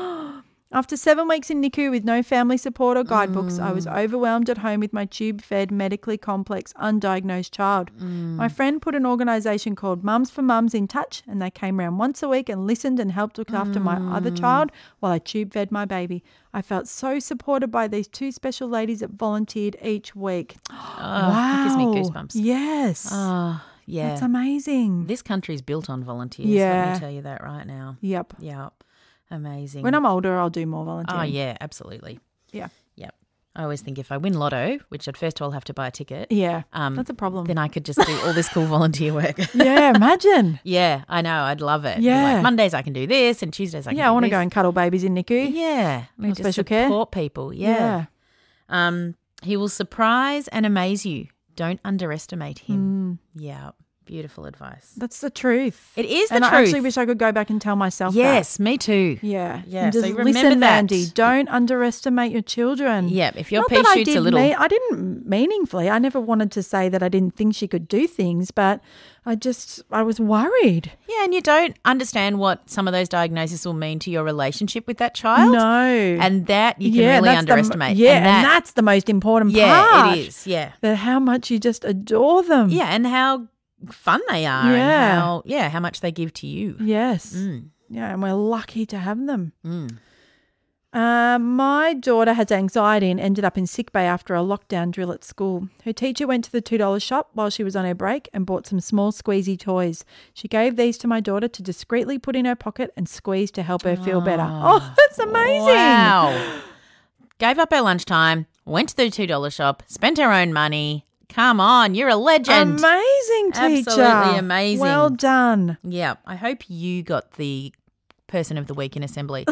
After seven weeks in N I C U with no family support or guidebooks, mm. I was overwhelmed at home with my tube-fed, medically complex, undiagnosed child. Mm. My friend put an organisation called Mums for Mums in touch, and they came round once a week and listened and helped look after mm. my other child while I tube-fed my baby. I felt so supported by these two special ladies that volunteered each week. Oh, wow. That gives me goosebumps. Yes. Oh, yeah. That's amazing. This country's built on volunteers. Yeah. Let me tell you that right now. Yep. Yep. Amazing. When I'm older, I'll do more volunteering. Oh, yeah, absolutely. Yeah. Yep. I always think if I win Lotto, which at first I'll have to buy a ticket. Yeah, um, that's a problem. Then I could just do all this cool volunteer work. Yeah, imagine. Yeah, I know. I'd love it. Yeah. Like Mondays I can do this and Tuesdays I can yeah, do I want this. to go and cuddle babies in N I C U. Yeah. Or Just special care. Support people. Yeah. yeah. Um, he will surprise and amaze you. Don't underestimate him. Mm. Yeah. Beautiful advice. That's the truth. It is the and truth. I actually wish I could go back and tell myself yes, that. me too. Yeah. Yeah. And just so remember listen, that. Mandy, don't underestimate your children. Yeah. If your Not pea that I shoots did a little. mean, I didn't meaningfully. I never wanted to say that I didn't think she could do things, but I just, I was worried. Yeah. And you don't understand what some of those diagnoses will mean to your relationship with that child. No. And that you can yeah, really that's underestimate. The, yeah. And, that, and that's the most important yeah, part. it is. Yeah. That how much you just adore them. Yeah. And how fun they are Yeah. and how yeah how much they give to you. Yes. Mm. Yeah, and we're lucky to have them. Mm. Uh, my daughter has anxiety and ended up in sick bay after a lockdown drill at school. Her teacher went to the two dollar shop while she was on her break and bought some small squeezy toys. She gave these to my daughter to discreetly put in her pocket and squeeze to help her feel better. Oh, that's amazing. Wow. Gave up her lunchtime, went to the two dollar shop, spent her own money. Come on, you're a legend. Amazing, teacher. Absolutely amazing. Well done. Yeah, I hope you got the person of the week in assembly.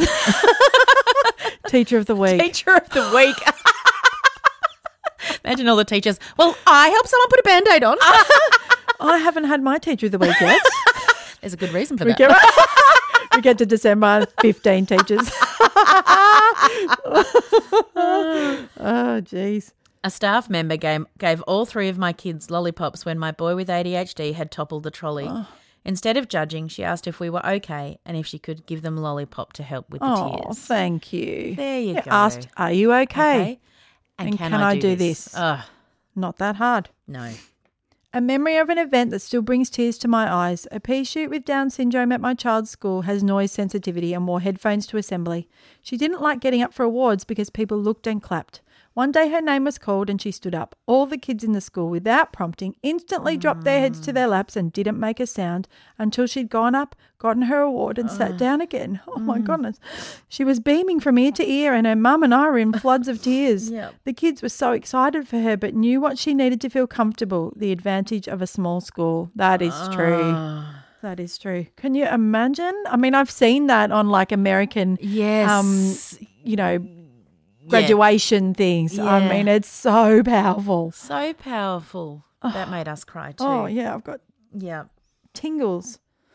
Teacher of the week. Teacher of the week. Imagine all the teachers. Well, I helped someone put a Band-Aid on. I haven't had my teacher of the week yet. There's a good reason for we that. Get, we get to December, fifteen teachers. Oh, jeez. A staff member gave, gave all three of my kids lollipops when my boy with A D H D had toppled the trolley. Oh. Instead of judging, she asked if we were okay and if she could give them lollipop to help with the oh, tears. Oh, thank you. There you, you go. asked, are you okay? okay. And, and can, can I, I do, do this? this? Ugh. Not that hard. No. A memory of an event that still brings tears to my eyes. A pea shoot with Down syndrome at my child's school has noise sensitivity and wore headphones to assembly. She didn't like getting up for awards because people looked and clapped. One day her name was called and she stood up. All the kids in the school, without prompting, instantly mm. dropped their heads to their laps and didn't make a sound until she'd gone up, gotten her award and uh. sat down again. Oh, mm. my goodness. She was beaming from ear to ear and her mum and I were in floods of tears. Yep. The kids were so excited for her but knew what she needed to feel comfortable, the advantage of a small school. That is uh. true. That is true. Can you imagine? I mean, I've seen that on like American, yes. um, you know, graduation yeah. things. Yeah. I mean, it's so powerful. So powerful. Oh. That made us cry too. Oh, yeah. I've got yeah tingles.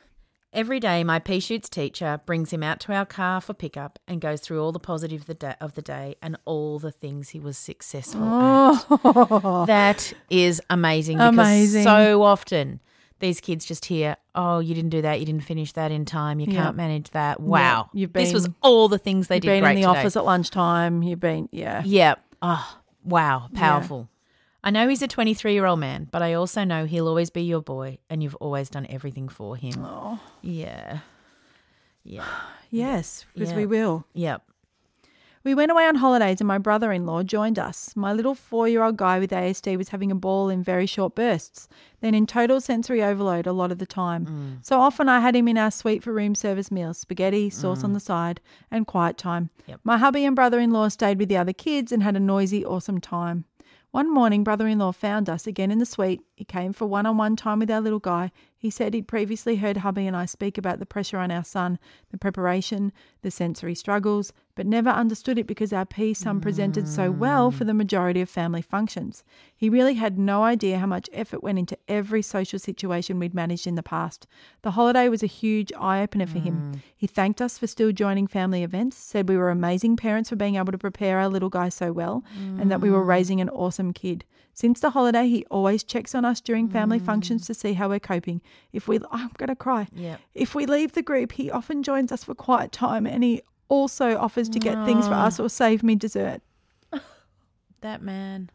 Every day, my pea shoots teacher brings him out to our car for pickup and goes through all the positive the da- of the day and all the things he was successful Oh. at. That is amazing because Amazing. so often these kids just hear, oh, you didn't do that, you didn't finish that in time, you Yeah. can't manage that. Wow. you've this was been- all the things they You've did been great in the today. office at lunchtime. You've been, yeah. Yeah. Oh, wow. Powerful. I know he's a twenty-three-year-old man, but I also know he'll always be your boy and you've always done everything for him. Oh. Yeah. Yeah. Yes, because Yeah. we will. Yep. We went away on holidays and my brother-in-law joined us. My little four-year-old guy with A S D was having a ball in very short bursts, then in total sensory overload a lot of the time. So often I had him in our suite for room service meals, spaghetti, sauce on the side, and quiet time. Yep. My hubby and brother-in-law stayed with the other kids and had a noisy, awesome time. One morning, brother-in-law found us again in the suite. He came for one-on-one time with our little guy. He said he'd previously heard hubby and I speak about the pressure on our son, the preparation, the sensory struggles, but never understood it because our pea son presented so well for the majority of family functions. He really had no idea how much effort went into every social situation we'd managed in the past. The holiday was a huge eye-opener for him. He thanked us for still joining family events, said we were amazing parents for being able to prepare our little guy so well, and that we were raising an awesome kid. Since the holiday, he always checks on us during family functions to see how we're coping. If we, I'm going to cry. Yep. If we leave the group, he often joins us for quiet time, and he also offers to get things for us or save me dessert. That man.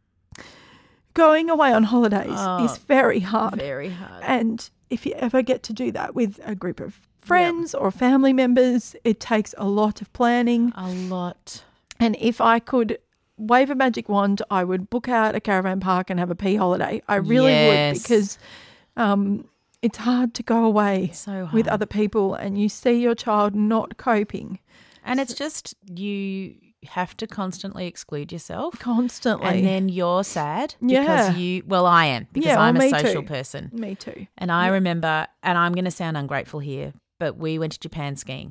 Going away on holidays Oh, is very hard. Very hard. And if you ever get to do that with a group of friends or family members, it takes a lot of planning. A lot. And if I could wave a magic wand, I would book out a caravan park and have a pea holiday. I really Yes. would, because um, it's hard to go away It's so with hard. other people and you see your child not coping And it's just you have to constantly exclude yourself. constantly. And then you're sad because Yeah. you, well, I am because Yeah, well, I'm a me social too. person. Me too. And I remember, and I'm going to sound ungrateful here, but we went to Japan skiing,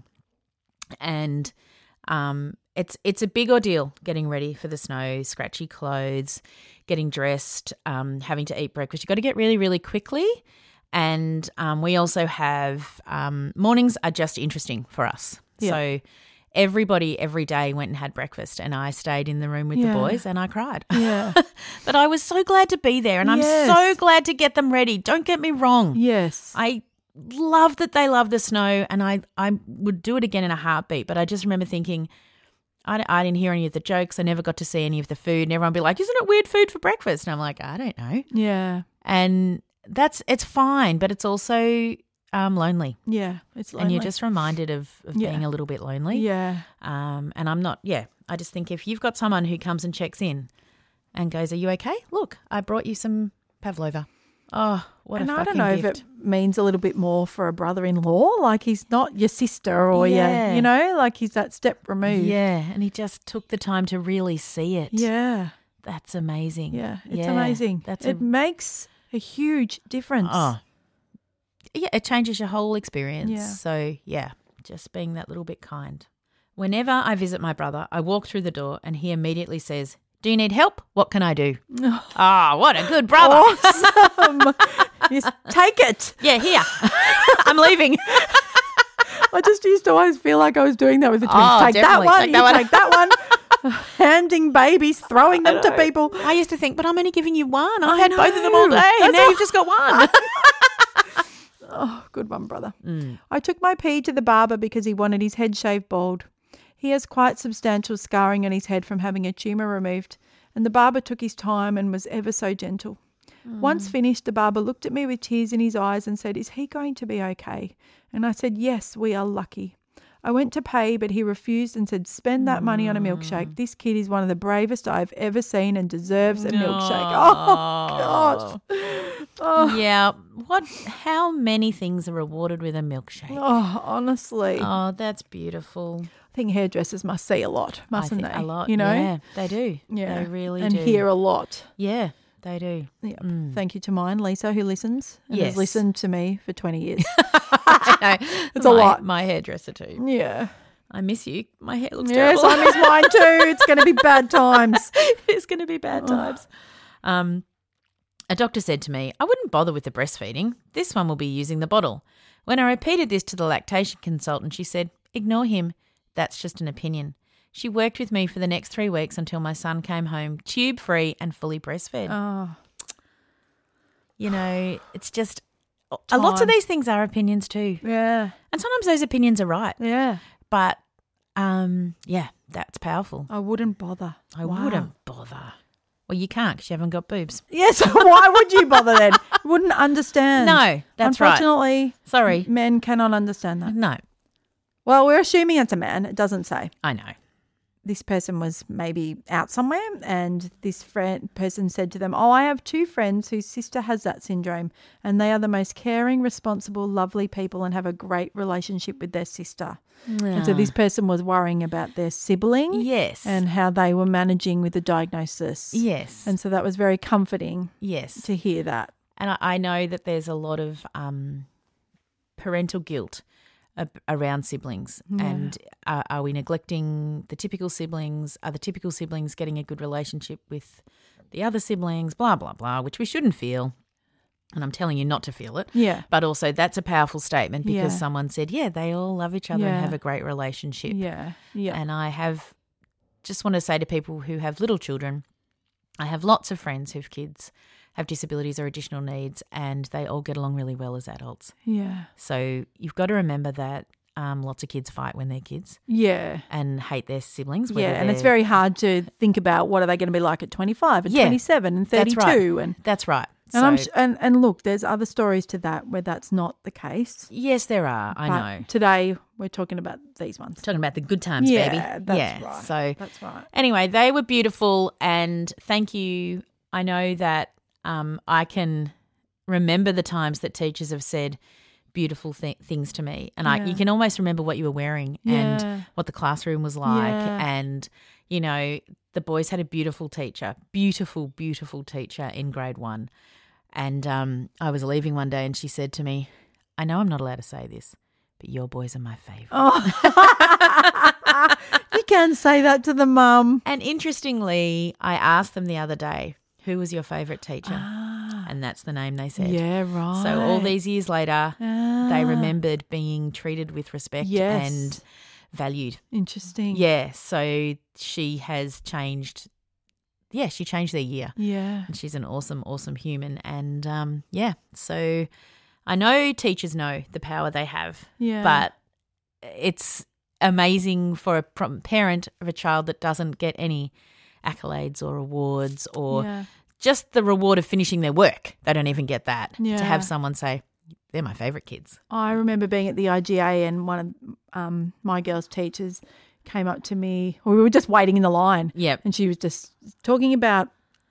and um, it's it's a big ordeal getting ready for the snow, scratchy clothes, getting dressed, um, having to eat breakfast. You've got to get really, really quickly. And um, we also have um, mornings are just interesting for us. Yeah. So everybody every day went and had breakfast, and I stayed in the room with Yeah. the boys and I cried. Yeah. But I was so glad to be there, and I'm Yes. so glad to get them ready. Don't get me wrong. Yes. I love that they love the snow, and I, I would do it again in a heartbeat. But I just remember thinking, I, I didn't hear any of the jokes. I never got to see any of the food. And everyone would be like, isn't it weird food for breakfast? And I'm like, I don't know. yeah. And that's it's fine, but it's also um, lonely. Yeah. It's lonely. And you're just reminded of, of Yeah. being a little bit lonely. Yeah. Um, and I'm not, yeah, I just think if you've got someone who comes and checks in and goes, are you okay? Look, I brought you some pavlova. Oh, what and a I fucking don't know gift. if it means a little bit more for a brother-in-law. Like he's not your sister or Yeah. your, you know, like he's that step removed. Yeah, and he just took the time to really see it. Yeah. That's amazing. Yeah. It's Yeah, amazing. That's it a, makes a huge difference. oh, yeah, it changes your whole experience. Yeah. So, yeah, just being that little bit kind. Whenever I visit my brother, I walk through the door and he immediately says, do you need help? What can I do? Ah, what a good brother. Awesome. Yes, take it. Yeah, here. I'm leaving. I just used to always feel like I was doing that with the twins. Oh, take that definitely. one, Take you that one. take that one. Handing babies, throwing them to people. I used to think, but I'm only giving you one. I've I had both of them all know. day. That's Now all- you've just got one. Oh, good one, brother. Mm. I took my pea to the barber because he wanted his head shaved bald. He has quite substantial scarring on his head from having a tumour removed, and the barber took his time and was ever so gentle. Once finished, the barber looked at me with tears in his eyes and said, is he going to be okay? And I said, yes, we are lucky. I went to pay, but he refused and said, spend that money on a milkshake. This kid is one of the bravest I've ever seen and deserves a milkshake. Oh, gosh. Oh, Yeah. What? How many things are rewarded with a milkshake? oh, honestly. Oh, that's beautiful. I think hairdressers must see a lot, mustn't I think they? A lot. You know? Yeah, they do. Yeah. They really and do. hear a lot. Yeah, they do. Yeah. Thank you to mine, Lisa, who listens and Yes. has listened to me for twenty years. I know. It's a My- lot. My hairdresser too. Yeah. I miss you. My hair looks Yes, terrible. I miss mine too. It's going to be bad times. It's going to be bad times. Um, a doctor said to me, I wouldn't bother with the breastfeeding. This one will be using the bottle. When I repeated this to the lactation consultant, she said, ignore him. That's just an opinion. She worked with me for the next three weeks until my son came home tube-free and fully breastfed. Oh. You know, it's just a lots of these things are opinions too. Yeah. And sometimes those opinions are right. Yeah. But, um, yeah, that's powerful. I wouldn't bother. I Wow. wouldn't bother. Well, you can't because you haven't got boobs. Yes, why would you bother then? Wouldn't understand. No, that's right. Unfortunately, Sorry. men cannot understand that. No, Well, we're assuming it's a man. It doesn't say. I know. This person was maybe out somewhere and this friend person said to them, oh, I have two friends whose sister has that syndrome and they are the most caring, responsible, lovely people and have a great relationship with their sister. And so this person was worrying about their sibling. Yes. And how they were managing with the diagnosis. Yes. And so that was very comforting Yes. to hear that. And I, I know that there's a lot of um, parental guilt a- around siblings. Yeah. And uh, are we neglecting the typical siblings? Are the typical siblings getting a good relationship with the other siblings? Blah, blah, blah, which we shouldn't feel. And I'm telling you not to feel it. Yeah. But also that's a powerful statement because Yeah. someone said, yeah, they all love each other and Yeah. have a great relationship. Yeah. Yeah. And I have just want to say to people who have little children, I have lots of friends whose kids have disabilities or additional needs and they all get along really well as adults. Yeah. So you've got to remember that um, lots of kids fight when they're kids Yeah. and hate their siblings. Yeah, whether and it's they're- very hard to think about what are they going to be like at twenty-five and Yeah, twenty-seven and that's thirty-two. right. And, That's right. and, So, I'm sh- and, and look, there's other stories to that where that's not the case. yes, there are. I But know. today we're talking about these ones. Talking about the good times, yeah, baby. That's yeah, right. So That's right. anyway, they were beautiful and thank you. I know that um, I can remember the times that teachers have said beautiful th- things to me and I, Yeah. you can almost remember what you were wearing Yeah. and what the classroom was like Yeah. and, you know, the boys had a beautiful teacher, beautiful, beautiful teacher in grade one. And um, I was leaving one day and she said to me, I know I'm not allowed to say this, but your boys are my favourite. Oh. You can say that to the mum. And interestingly, I asked them the other day, who was your favourite teacher? Ah. And that's the name they said. Yeah, right. So all these years later, Ah. they remembered being treated with respect Yes. and valued. Interesting. Yeah, so she has changed. Yeah, she changed their year. Yeah. And she's an awesome, awesome human. And um, yeah, so I know teachers know the power they have. Yeah. But it's amazing for a pr- parent of a child that doesn't get any accolades or awards or Yeah. just the reward of finishing their work. They don't even get that. Yeah. To have someone say, they're my favourite kids. I remember being at the I G A and one of um, my girls' teachers came up to me. We were just waiting in the line. Yep. And she was just talking about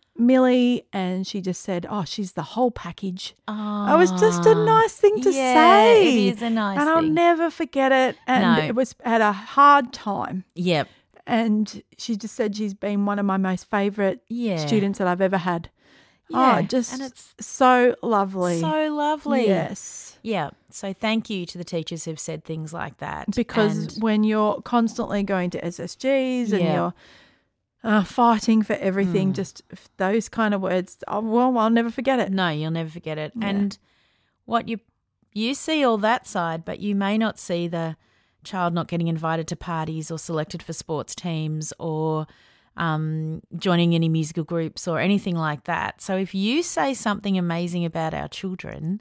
Millie and she just said, oh, she's the whole package. Oh, It was just a nice thing to yeah, say. it is a nice And I'll thing. never forget it. And No. it was had a hard time. Yep. And she just said she's been one of my most favourite Yeah. students that I've ever had. Yeah, Oh, just and it's so lovely. So lovely. Yes. Yeah. So thank you to the teachers who've said things like that. Because And- when you're constantly going to S S Gs and Yeah. you're uh, fighting for everything, Mm. just f- those kind of words, oh, well, I'll never forget it. no, you'll never forget it. Yeah. And what you you see all that side, but you may not see the child not getting invited to parties or selected for sports teams or um, joining any musical groups or anything like that. So if you say something amazing about our children,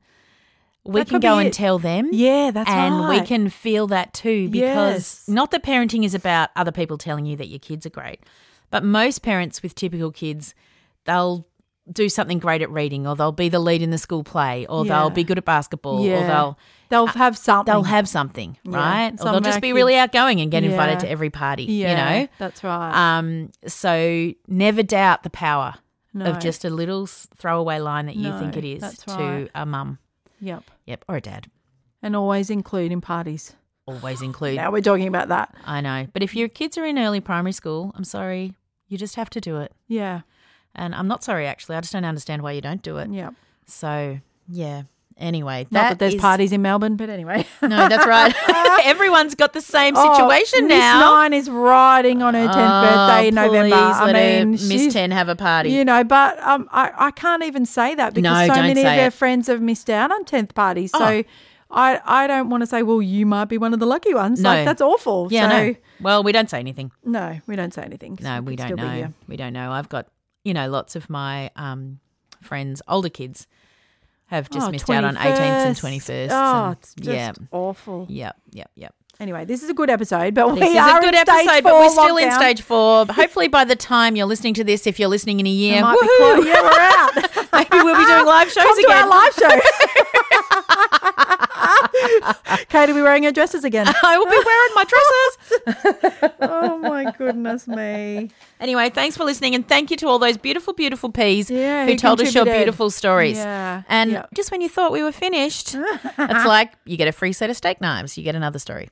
we That can could go be and it. tell them. Yeah, that's and right. we can feel that too because Yes. not that parenting is about other people telling you that your kids are great, but most parents with typical kids, they'll do something great at reading or they'll be the lead in the school play or Yeah. they'll be good at basketball or Yeah. they'll They'll have something. they'll have something, Yeah. right? Some Or they'll of just our be kids- really outgoing and get Yeah. invited to every party, Yeah, you know? that's right. Um, so never doubt the power No. of just a little s- throwaway line that you No, think it is that's to right. a mum. Yep. Yep, or a dad. And always include in parties. Always include. Now we're talking about that. I know. But if your kids are in early primary school, I'm sorry, you just have to do it. Yeah. And I'm not sorry, actually. I just don't understand why you don't do it. Yep. So, yeah. Anyway. Not that there's is- parties in Melbourne, but anyway. No, that's right. Everyone's got the same Oh, situation Miss now. Nine is riding on her tenth birthday in November. Please I let mean, her Miss she's- ten have a party. You know, but um, I, I can't even say that because No, so don't many of say her it. friends have missed out on tenth parties. So Oh. I, I don't want to say, well, you might be one of the lucky ones. No. Like, that's awful. Yeah, so, no. Well, we don't say anything. No, we don't say anything. No, we don't know. We don't know. I've got, you know, lots of my um, friends, older kids, have just oh, missed out on eighteenths and twenty-firsts. Oh, and, it's just yeah. awful. Yep, yep, yep. Anyway, this is a good episode, but This we is are a good in stage episode, four but we're still in lockdown. stage four. Hopefully by the time you're listening to this, if you're listening in a year, It might be woohoo, clo- yeah, we're out. maybe we'll be doing live shows Come again. to our live show. Kate will be wearing her dresses again. I will be wearing my dresses. Oh, my goodness me. Anyway, thanks for listening, and thank you to all those beautiful, beautiful peas Yeah, who, who told us your contributed. beautiful stories. Yeah, And yeah. just when you thought we were finished, it's like you get a free set of steak knives. You get another story.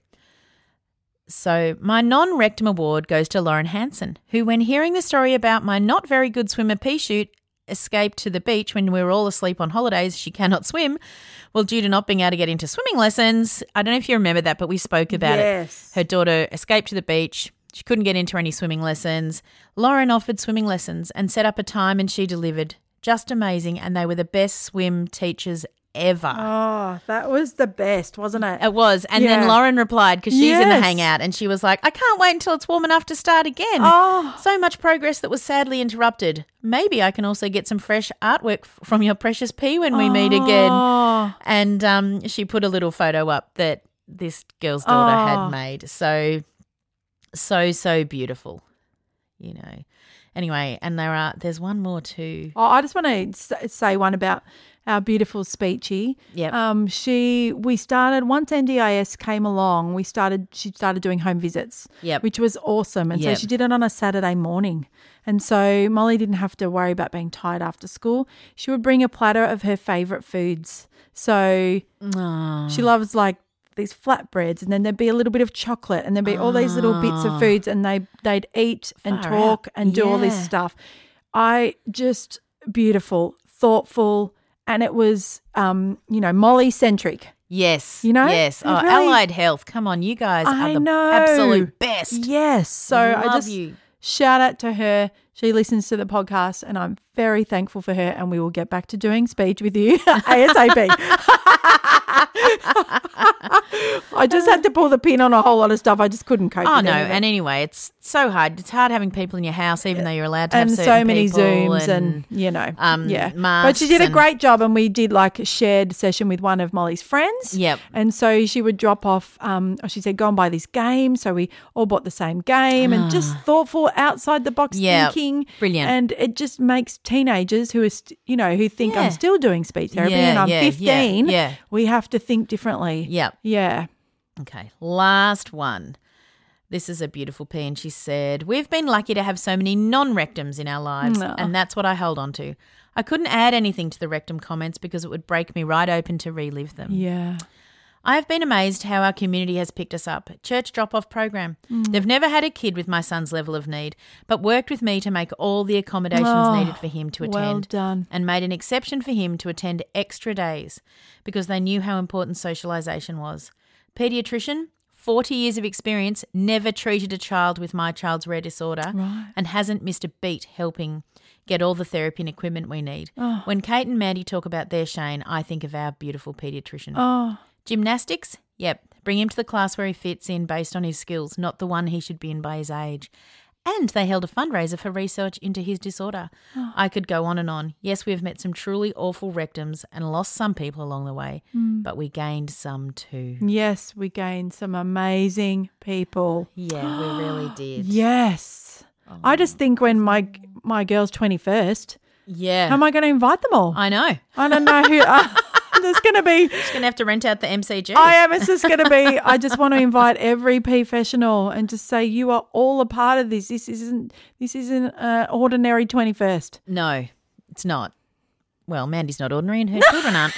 So my non-rectum award goes to Lauren Hansen, who, when hearing the story about my not very good swimmer pea shoot, escaped to the beach when we were all asleep on holidays. She cannot swim. Well, due to not being able to get into swimming lessons, I don't know if you remember that, but we spoke about Yes. it. Her daughter escaped to the beach. She couldn't get into any swimming lessons. Lauren offered swimming lessons and set up a time, and she delivered. Just amazing, and they were the best swim teachers ever. Oh, that was the best, wasn't it? It was. And Yeah. then Lauren replied, because she's in the Yes. hangout, and she was like, I can't wait until it's warm enough to start again. Oh. So much progress that was sadly interrupted. Maybe I can also get some fresh artwork f- from your precious pea when we meet again. Oh. And um, she put a little photo up that this girl's daughter Oh. had made. So, so, so beautiful, you know. Anyway, and there are there's one more too. Oh, I just want to say one about our beautiful Speechy. Yep. Um, she we started once N D I S came along. We started. She started doing home visits. Yep. Which was awesome, and Yep. so she did it on a Saturday morning. And so Molly didn't have to worry about being tired after school. She would bring a platter of her favourite foods. So she loves like these flatbreads, and then there'd be a little bit of chocolate, and there'd be all these little bits of foods, and they they'd eat and Far talk out. and do all this Yeah. stuff. I just beautiful, thoughtful, and it was um, you know, Molly centric. Yes. You know? Yes. It Oh, really- Allied Health. Come on, you guys I are the know. absolute best. Yes. So I Love just you. shout out to her. She listens to the podcast, and I'm very thankful for her, and we will get back to doing speech with you ASAP. I just had to pull the pin on a whole lot of stuff. I just couldn't cope Oh with no! any of it. And anyway, it's so hard. It's hard having people in your house, even though you're allowed to have and certain so many people Zooms and, you know, um, yeah. But masks she did a and- great job, and we did like a shared session with one of Molly's friends. Yep. And so she would drop off, um, or she said, go and buy this game. So we all bought the same game and just thoughtful, outside the box Yep. thinking. Brilliant. And it just makes teenagers who are, st- you know, who think Yeah. I'm still doing speech therapy Yeah, and I'm yeah, yeah, fifteen. yeah. We have to think differently. Yep. Yeah. Okay, last one. This is a beautiful pea, and she said, we've been lucky to have so many non-rectums in our lives, No. and that's what I hold on to. I couldn't add anything to the rectum comments because it would break me right open to relive them. Yeah. I have been amazed how our community has picked us up. Church drop-off program. Mm. They've never had a kid with my son's level of need, but worked with me to make all the accommodations Oh, needed for him to attend. well done. And made an exception for him to attend extra days because they knew how important socialisation was. Paediatrician, forty years of experience, never treated a child with my child's rare disorder and hasn't missed a beat helping get all the therapy and equipment we need. Oh. When Kate and Mandy talk about their Shane, I think of our beautiful paediatrician. Oh. Gymnastics? Yep. Bring him to the class where he fits in based on his skills, not the one he should be in by his age. And they held a fundraiser for research into his disorder. Oh. I could go on and on. Yes, we've met some truly awful rectums and lost some people along the way, Mm. but we gained some too. Yes, we gained some amazing people. Yeah, we really did. Yes. I just think when my my girl's twenty-first, Yeah. how am I going to invite them all? I know. I don't know who. Uh, there's going to be. Just going to have to rent out the M C G. I am. It's just going to be. I just want to invite every professional and just say you are all a part of this. This isn't. This isn't uh, ordinary twenty-first. No, it's not. Well, Mandy's not ordinary and her children aren't.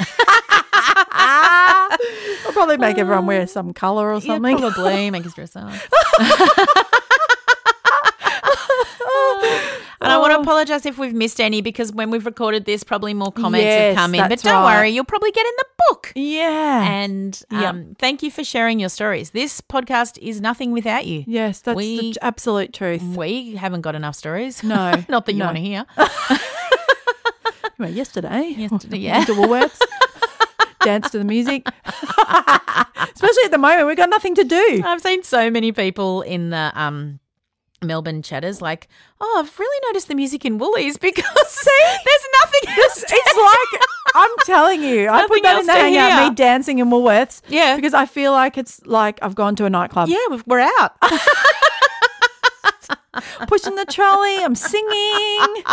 I'll probably make everyone wear some colour or Yeah, something. probably. Make us dress up. And I want to apologise if we've missed any because when we've recorded this, probably more comments Yes, have come in. But that's don't right. worry, you'll probably get in the book. Yeah. And um, Yep. thank you for sharing your stories. This podcast is nothing without you. Yes, that's We- the absolute truth. We haven't got enough stories. No, Not that you no. want to hear. Well, yesterday. Yesterday, Went yeah. to Woolworths. dance to the music. Especially at the moment, we've got nothing to do. I've seen so many people in the um, Melbourne chatters like, oh, I've really noticed the music in Woolies because See? there's nothing else. It's, it's like, I'm telling you, I put that in the hangout, hear. me dancing in Woolworths. Yeah. Because I feel like it's like I've gone to a nightclub. Yeah, we're out. Pushing the trolley, I'm singing.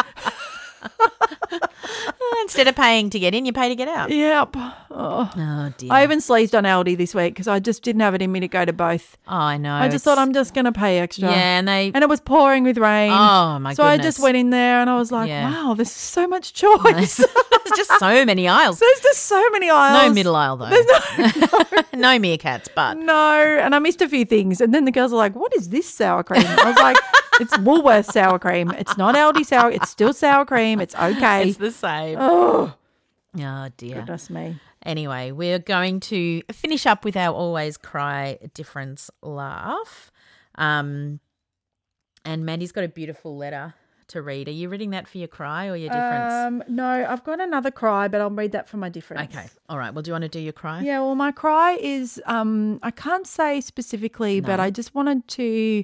Instead of paying to get in, you pay to get out. Yep. Oh, oh dear. I even sleazed on Aldi this week because I just didn't have it in me to go to both. Oh, I know. I just it's... thought I'm just going to pay extra. Yeah, and they and it was pouring with rain. Oh my so goodness. I just went in there and I was like, yeah. wow, there's so much choice. There's just so many aisles. There's just so many aisles. No middle aisle though. There's no, no. no meerkats, but no. And I missed a few things. And then the girls are like, "What is this sour cream?" I was like, "It's Woolworths sour cream. It's not Aldi sour. It's still sour cream. It's okay. It's the same." Oh, oh dear. Goodness me. Anyway, we're going to finish up with our always cry difference laugh. Um, and Mandy's got a beautiful letter to read. Are you reading that for your cry or your difference? Um, no, I've got another cry, but I'll read that for my difference. Okay. All right. Well, do you want to do your cry? Yeah, well, my cry is, um, I can't say specifically, No. but I just wanted to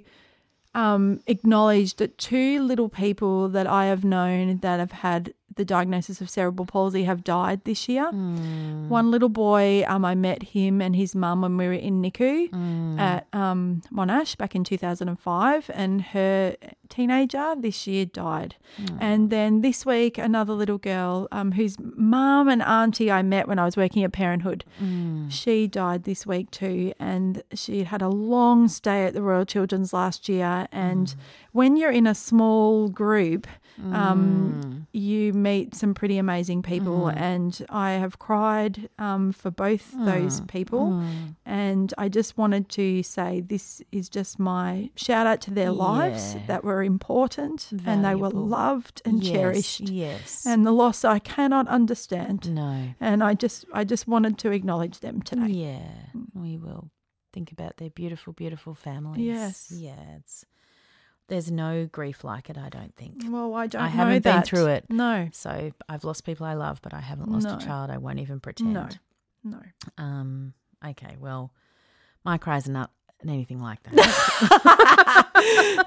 um, acknowledge that two little people that I have known that have had the diagnosis of cerebral palsy have died this year. Mm. One little boy, um, I met him and his mum when we were in N I C U Mm. at um, Monash back in two thousand five, and her teenager this year died. Mm. And then this week, another little girl um, whose mum and auntie I met when I was working at Parenthood, Mm. she died this week too, and she had a long stay at the Royal Children's last year. And Mm. when you're in a small group, um, Mm. you meet some pretty amazing people, Mm. and I have cried um, for both those Mm. people. Mm. And I just wanted to say this is just my shout out to their lives Yeah. that were important and they were Valuable. loved and Yes, cherished. Yes. And the loss I cannot understand. no. And I just I just wanted to acknowledge them today. Yeah, we will think about their beautiful, beautiful families. Yes. Yeah, it's there's no grief like it, I don't think. Well, I don't I know haven't been that. through it. No. So I've lost people I love, but I haven't lost No. a child. I won't even pretend. No. No. Um. Okay. Well, my cries are not anything like that.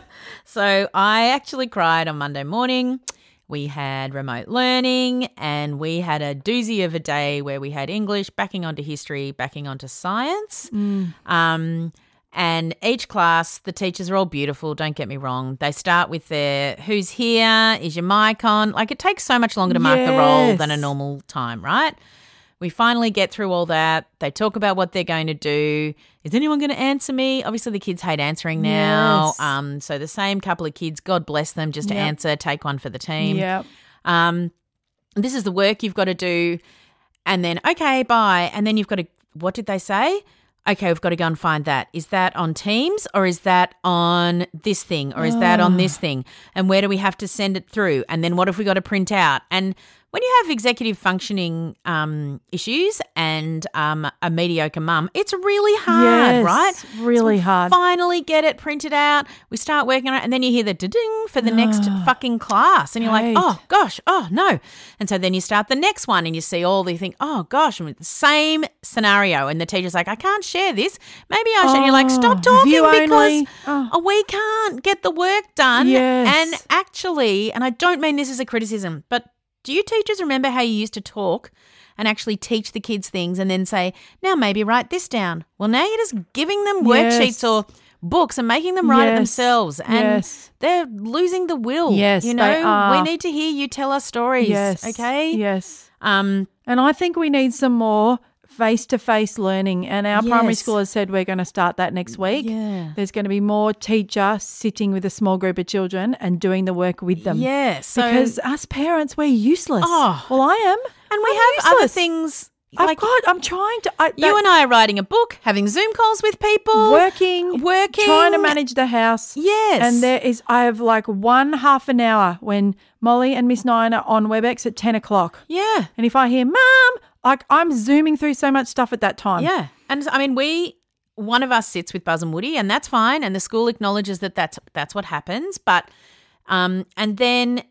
So I actually cried on Monday morning. We had remote learning and we had a doozy of a day where we had English backing onto history, backing onto science. Mm. Um, and each class, the teachers are all beautiful, don't get me wrong. They start with their who's here, is your mic on? Like it takes so much longer to mark the roll than a Yes. normal time, right? We finally get through all that. They talk about what they're going to do. Is anyone going to answer me? Obviously, the kids hate answering now. Yes. Um, so the same couple of kids, God bless them, just to Yep. answer, take one for the team. Yep. Um, this is the work you've got to do. And then, okay, bye. And then you've got to, what did they say? Okay, we've got to go and find that. Is that on Teams or is that on this thing or is that on this thing? And where do we have to send it through? And then what have we got to print out? And when you have executive functioning um, issues and um, a mediocre mum, it's really hard, Yes, right? really So we hard. Finally get it printed out. We start working on it and then you hear the da-ding for the next fucking class and you're Hate. like, oh, gosh, oh, no. And so then you start the next one and you see all the thing, oh, gosh, and the same scenario. And the teacher's like, I can't share this. Maybe I should. And you're like, stop Oh, talking view because only. Oh. oh, we can't get the work done. Yes. And actually, and I don't mean this as a criticism, but do you teachers remember how you used to talk and actually teach the kids things and then say, now maybe write this down? Well, now you're just giving them Yes. worksheets or books and making them write it Yes. themselves. And Yes. they're losing the will. Yes, You they know, are. we need to hear you tell us stories. Yes. Okay. Yes. Um, And I think we need some more face-to-face learning, and our primary Yes. school has said we're going to start that next week. Yeah. There's going to be more teacher sitting with a small group of children and doing the work with them. yeah. So, Because us parents, we're useless. Oh. Well, I am. and we I'm have other useless. things. I've like got, I'm trying to. I, you and I are writing a book, having Zoom calls with people. working, Working. trying to manage the house. Yes. And there is, I have like one half an hour when Molly and Miss Nine are on WebEx at ten o'clock. Yeah. And if I hear, Mum, like I'm zooming through so much stuff at that time. Yeah. And I mean, we, one of us sits with Buzz and Woody and that's fine. And the school acknowledges that that's, that's what happens. But, um, and then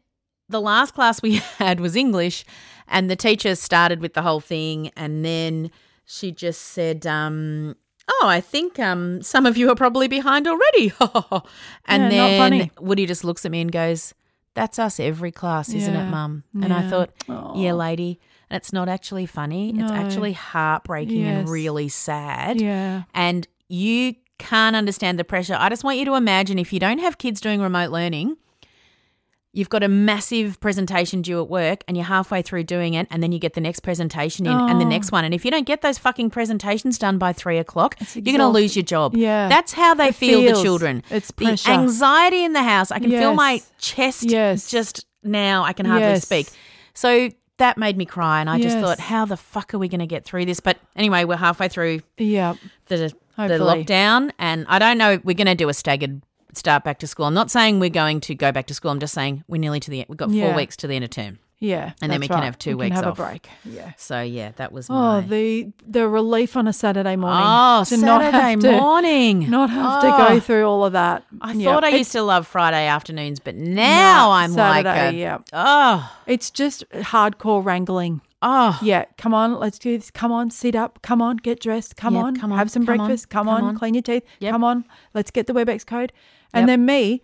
the last class we had was English, and the teacher started with the whole thing, and then she just said, um, oh, I think um, some of you are probably behind already. and Yeah, not then funny. Woody just looks at me and goes, that's us every class, isn't it, Yeah. Mum? And I Yeah. thought, Aw. yeah, lady, and it's not actually funny. It's No. actually heartbreaking and Yes. really sad. Yeah. And you can't understand the pressure. I just want you to imagine if you don't have kids doing remote learning, you've got a massive presentation due at work and you're halfway through doing it, and then you get the next presentation in and the Oh. next one. And if you don't get those fucking presentations done by three o'clock, It's you're going to lose your job. Yeah. That's how they It feel, feels. the children. It's the pressure. anxiety in the house. I can feel my Yes. chest Yes. just now. I can hardly Yes. speak. So that made me cry, and I just Yes. thought, how the fuck are we going to get through this? But anyway, we're halfway through Yeah. the the Hopefully. lockdown, and I don't know. We're going to do a staggered start back to school. I'm not saying we're going to go back to school. I'm just saying we're nearly to the we've got four Yeah. weeks to the end of term. Yeah. And then that's we can right. have two we weeks can have off. a break. Yeah. So yeah, that was Oh, my the the relief on a Saturday morning. oh to not Saturday have to, morning. Not have Oh. to go through all of that. I Yeah. thought I It's- used to love Friday afternoons, but now No, I'm like, Saturday, a, yeah. oh, It's just hardcore wrangling. oh, Yeah, come on, let's do this. Come on, sit up. Come on, get dressed. Come Yep, on, come on, have some come on, breakfast. Come, come on, on. clean your teeth. Yep. Come on, let's get the WebEx code. And Yep. then me,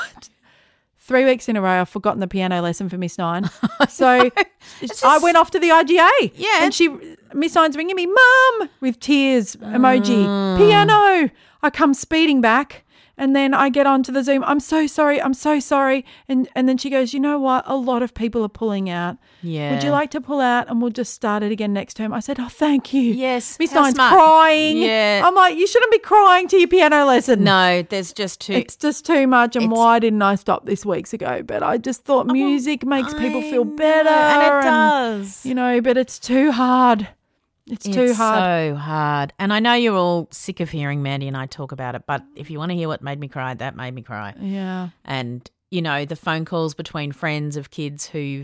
three weeks in a row, I've forgotten the piano lesson for Miss Nine. So I went off to the I G A. Yeah. And she, Miss Nine's ringing me, Mum, with tears emoji, Mm. piano. I come speeding back. And then I get onto the Zoom. I'm so sorry. I'm so sorry. And and then she goes, you know what? A lot of people are pulling out. Yeah. Would you like to pull out and we'll just start it again next term? I said, oh, thank you. Yes, Miss how Nine's smart. crying. Yeah. I'm like, you shouldn't be crying to your piano lesson. no, there's just too. It's just too much. And It's- why didn't I stop this weeks ago? But I just thought music makes people feel better. and it does. You know, but it's too hard. It's, too It's hard. so hard. And I know you're all sick of hearing Mandy and I talk about it, but if you want to hear what made me cry, that made me cry. Yeah. And, you know, the phone calls between friends of kids who've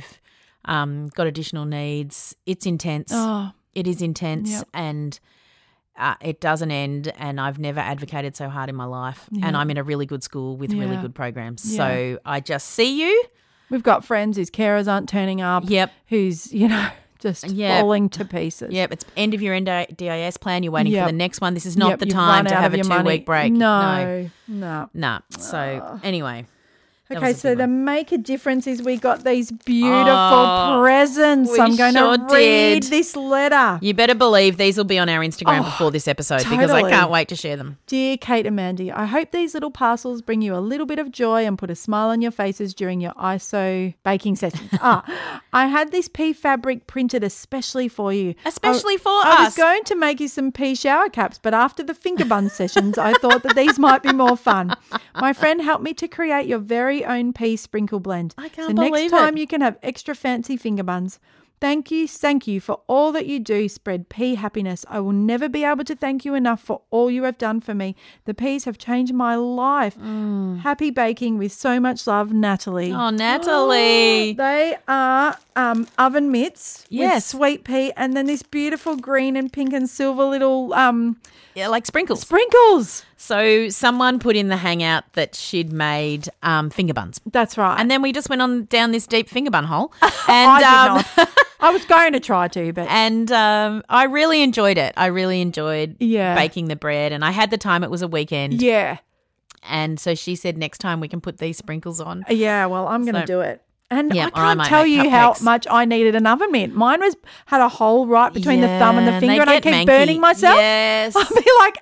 um, got additional needs, it's intense. Oh, It is intense Yep. and uh, it doesn't end, and I've never advocated so hard in my life. Yeah. And I'm in a really good school with really Yeah. good programs. Yeah. So I just see you. we've got friends whose carers aren't turning up. Yep. Who's, you know, just Yep. falling to pieces. Yep, it's end of your N D I S plan. You're waiting Yep. for the next one. This is not Yep, the you've time run to out have of a your two money. week break. No. No. No. So anyway. that Okay, was a so good the one. make a difference is we got these beautiful Oh, presents. we I'm going sure to read did. this letter. You better believe these will be on our Instagram Oh, before this episode because I totally. can't wait to share them. Dear Kate and Mandy, I hope these little parcels bring you a little bit of joy and put a smile on your faces during your I S O baking sessions. ah, I had this pea fabric printed especially for you. Especially I, for I was us. going to make you some pea shower caps, but after the finger bun sessions, I thought that these might be more fun. My friend helped me to create your very own pea sprinkle blend. I can't so next believe time it. you can have extra fancy finger buns. Thank you, thank you for all that you do spread pea happiness. I will never be able to thank you enough for all you have done for me. The peas have changed my life. Happy baking with so much love, Natalie. Oh, Natalie. They are um, oven mitts Yes. with sweet pea and then this beautiful green and pink and silver little um, Yeah, like sprinkles. sprinkles. So someone put in the hangout that she'd made um, finger buns. That's right. And then we just went on down this deep finger bun hole. And I did um, not. I was going to try to, but and um, I really enjoyed it. I really enjoyed Yeah. baking the bread. And I had the time. It was a weekend. yeah. And so she said next time we can put these sprinkles on. Yeah, well, I'm going to So- do it. And Yeah, I or I can't might tell make you how cupcakes. much I needed an oven mitt. Mine was had a hole right between the thumb and the Yeah, finger, they and I get keep manky. burning myself. Yes. I'd be like,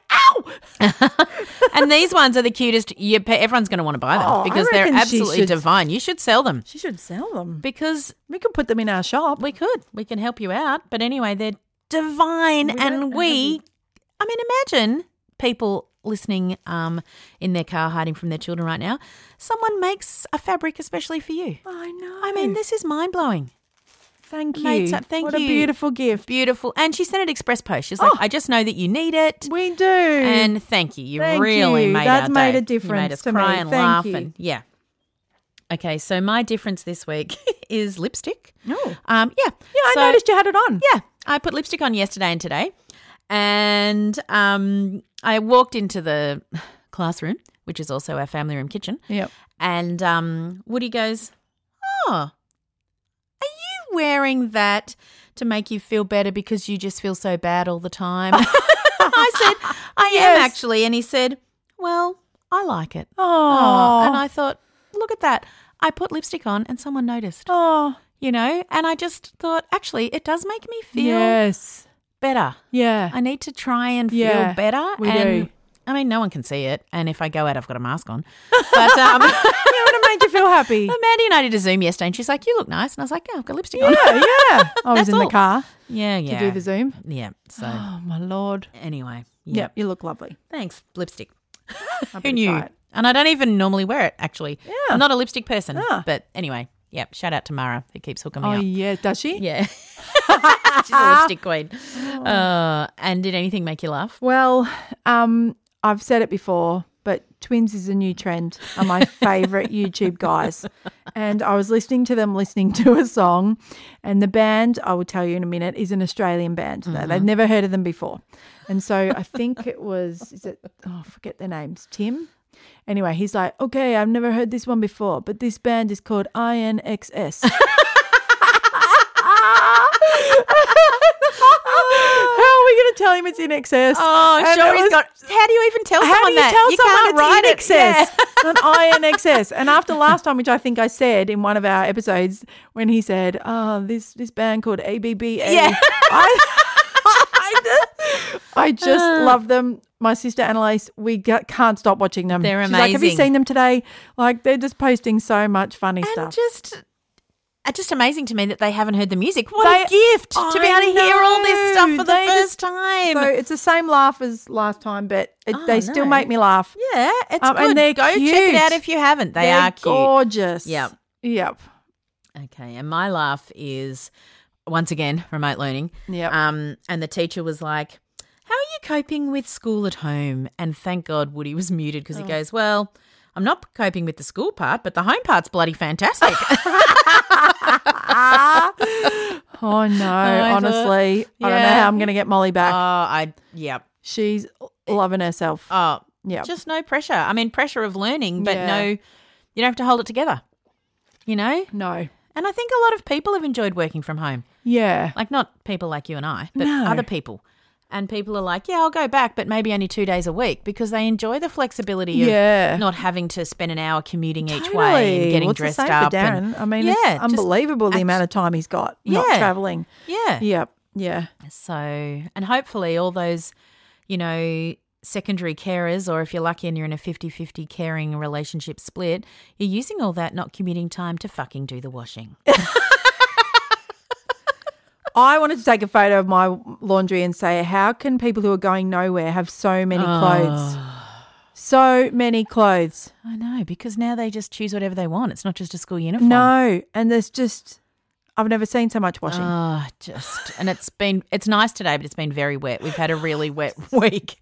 ow! And these ones are the cutest. You, everyone's going to want to buy them Oh, I because they're reckon she absolutely should- divine. You should sell them She should sell them. because We could put them in our shop. we could. We can help you out. But anyway, they're divine. We don't and have we, I mean, imagine people listening um, in their car hiding from their children right now. Someone makes a fabric especially for you. I know. I mean, this is mind-blowing. thank you. Mate, so- thank what you. a beautiful gift. Beautiful. And she sent it express post. She's like, Oh. I just know that you need it. We do. And thank you. You Thank really you. made That our made day. a difference You made us to me. cry and Thank laugh. you. And yeah. Okay, so my difference this week is lipstick. Oh. Um, yeah. Yeah, I So- noticed you had it on. Yeah, I put lipstick on yesterday and today. And um, I walked into the classroom, which is also our family room kitchen. Yep. And um, Woody goes, oh, wearing that to make you feel better because you just feel so bad all the time? I said, I Yes. am actually. And he said, well, I like it. Oh. And I thought, look at that. I put lipstick on and someone noticed, Oh. you know, and I just thought, actually, it does make me feel Yes. better. Yeah. I need to try and feel Yeah, better. we and, do. I mean, no one can see it. And if I go out, I've got a mask on. But um, Yeah, would have made you feel happy. Mandy and I did a Zoom yesterday and she's like, you look nice. And I was like, yeah, I've got lipstick on. Yeah, yeah. I was That's in all. the car Yeah, yeah. to do the Zoom. Yeah. So Oh, my Lord. anyway. Yeah. Yep, you look lovely. Thanks. Lipstick. I Who better knew? try it. And I don't even normally wear it, actually. Yeah. I'm not a lipstick person. Ah. But anyway, yep. Shout out to Mara who keeps hooking me Oh, up. yeah. Does she? Yeah. She's a lipstick queen. Uh, and did anything make you laugh? Well, um, I've said it before, but twins is a new trend, are my favourite YouTube guys. And I was listening to them listening to a song, and the band, I will tell you in a minute, is an Australian band. Mm-hmm. They've never heard of them before. And so I think it was, is it, oh, I forget their names, Tim? Anyway, he's like, okay, I've never heard this one before, but this band is called I N X S. How are we going to tell him it's in excess? Oh, And sure it he's was- got. How do you even tell How someone do you that? tell you someone can't it's write in it. excess? Yeah. An I N X S. And after last time, which I think I said in one of our episodes, when he said, oh, this, this band called A B B A. Yeah. I, I, I just love them. My sister Annalise, we got, can't stop watching them. They're She's like, have you amazing. seen them today? Like, they're just posting so much funny And stuff. just. It's just amazing to me that they haven't heard the music. What They- a gift to be I able to hear all this stuff know. for the They first just- time. So it's the same laugh as last time, but it, Oh, they still no. make me laugh. yeah, it's Um, good. and they're Go check it cute. out if you haven't. They They're are cute. gorgeous. Yep. Yep. Okay, and my laugh is once again remote learning. Yep. Um, and the teacher was like, "How are you coping with school at home?" And thank God Woody was muted because Oh. he goes, "Well, I'm not coping with the school part, but the home part's bloody fantastic." Oh no, I thought- honestly, I don't know Yeah. how I'm going to get Molly Oh, back. I yeah. She's loving herself. Oh, Yeah. Just no pressure. I mean, pressure of learning, but Yeah. no, you don't have to hold it together. You know. No. And I think a lot of people have enjoyed working from home. Yeah. Like not people like you and I, but No. other people. And people are like, yeah, I'll go back, but maybe only two days a week because they enjoy the flexibility of Yeah. not having to spend an hour commuting each Totally. way and getting well, it's dressed the same up. for Darren. and- I mean, yeah, it's just unbelievable the act- amount of time he's got not Yeah. traveling. Yeah. Yep. Yeah. So, and hopefully all those, you know, secondary carers, or if you're lucky and you're in a fifty-fifty caring relationship split, you're using all that not commuting time to fucking do the washing. I wanted to take a photo of my laundry and say, how can people who are going nowhere have so many clothes? So many clothes. I know, because now they just choose whatever they want. It's not just a school uniform. No. And there's just, I've never seen so much washing. Oh, just, and it's been, it's nice today, but it's been very wet. We've had a really wet week.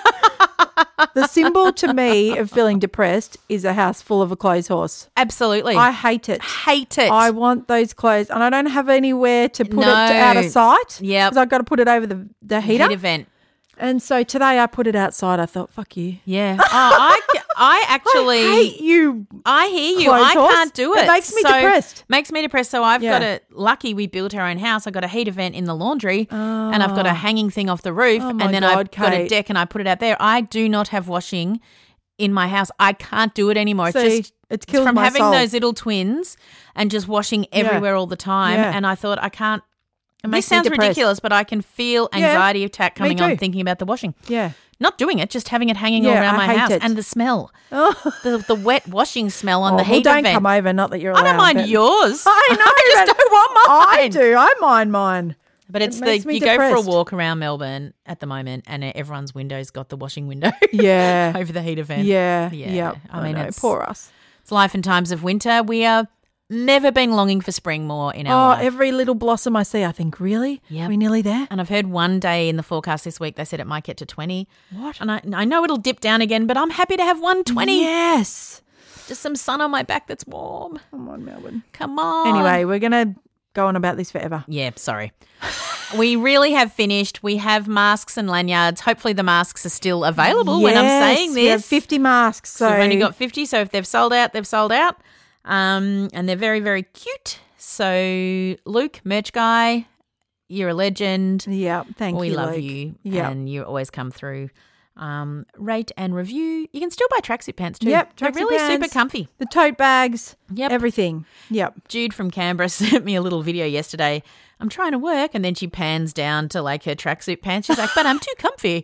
The symbol to me of feeling depressed is a house full of a clothes horse. Absolutely. I hate it. hate it. I want those clothes, and I don't have anywhere to put it No. to, out of sight. Yep. Because I've got to put it over the, the heater. Heat event. And so today I put it outside. I thought, fuck you. Yeah. Oh, I, I actually. I hate you. I hear you. Clothes I horse. can't do it. It makes me So- depressed. Makes me depressed. So I've Yeah. got a lucky we built our own house. I got a heat event in the laundry, and I've got a hanging thing off the roof, Oh my and then God, I've got a Kate. deck, and I put it out there. I do not have washing in my house. I can't do it anymore. See, it's just it's killed from my having soul. those little twins and just washing everywhere all the time. Yeah. And I thought I can't. This makes me sounds depressed. ridiculous, but I can feel Yeah, anxiety attack me coming on too. thinking about the washing. Yeah. Not doing it, just having it hanging all Yeah, around I my hate house, it. and the smell, Oh, the the wet washing smell on oh the well, heat don't event. come over. Not that you're allowed. I don't mind but- yours. I know. I just but don't want mine. I do. I mind mine. But it's It the makes me you go for a depressed. walk around Melbourne at the moment, and everyone's window's got the washing window. Yeah. over the heat event. Yeah. yeah. Yep. I mean, know. it's Poor us. It's life in times of winter. We are never been longing for spring more in Oh, our life. every little blossom I see, I think, really? Yep. We're nearly there? And I've heard one day in the forecast this week they said it might get to twenty. What? And I, I know it'll dip down again, but I'm happy to have one twenty. Yes. Just some sun on my back that's warm. Come on, Melbourne. Come on. Anyway, we're going to go on about this forever. Yeah, sorry. We really have finished. We have masks and lanyards. Hopefully the masks are still available when I'm Yes, saying we have this. fifty masks. So, So we've only got fifty, so if they've sold out, they've sold out. Um, and they're very, very cute. So, Luke, merch guy, you're a legend. Yeah, thank we you, We love Luke. you, yep. and you always come through. Um, rate and review. You can still buy tracksuit pants too. Yep, They're tracksuit really pants, super comfy. The tote bags, Yep. everything. Yep. Jude from Canberra sent me a little video yesterday. I'm trying to work, and then she pans down to like her tracksuit pants. She's like, but I'm too comfy.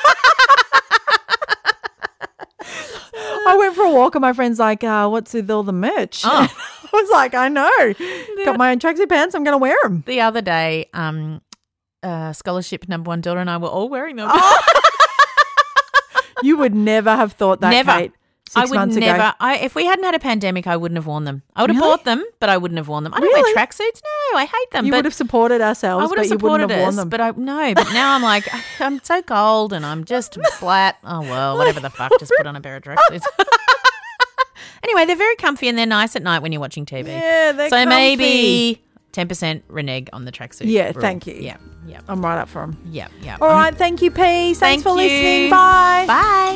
I went for a walk and my friend's like, uh, what's with all the merch? Oh. I was like, I know. Got my own tracksuit pants. I'm going to wear them. The other day, um, uh, scholarship number one daughter and I were all wearing them. Oh. You would never have thought that, Never. Kate, six I would months never. ago. I, if we hadn't had a pandemic, I wouldn't have worn them. I would have Really? bought them, but I wouldn't have worn them. I don't Really? wear tracksuits. No, I hate them. You but would have supported ourselves, I would have but you wouldn't supported have worn us, them. but I no. But now I'm like, I'm so cold and I'm just flat. Oh well, whatever the fuck. Just put on a pair of tracksuits. Anyway, they're very comfy and they're nice at night when you're watching T V. Yeah, they're so comfy. maybe ten percent renege on the tracksuit. Yeah, rule. thank you. Yeah, yeah, I'm right up for them. yeah, yeah. All right, thank you, Peace. Thanks Thank for you. listening. Bye. Bye.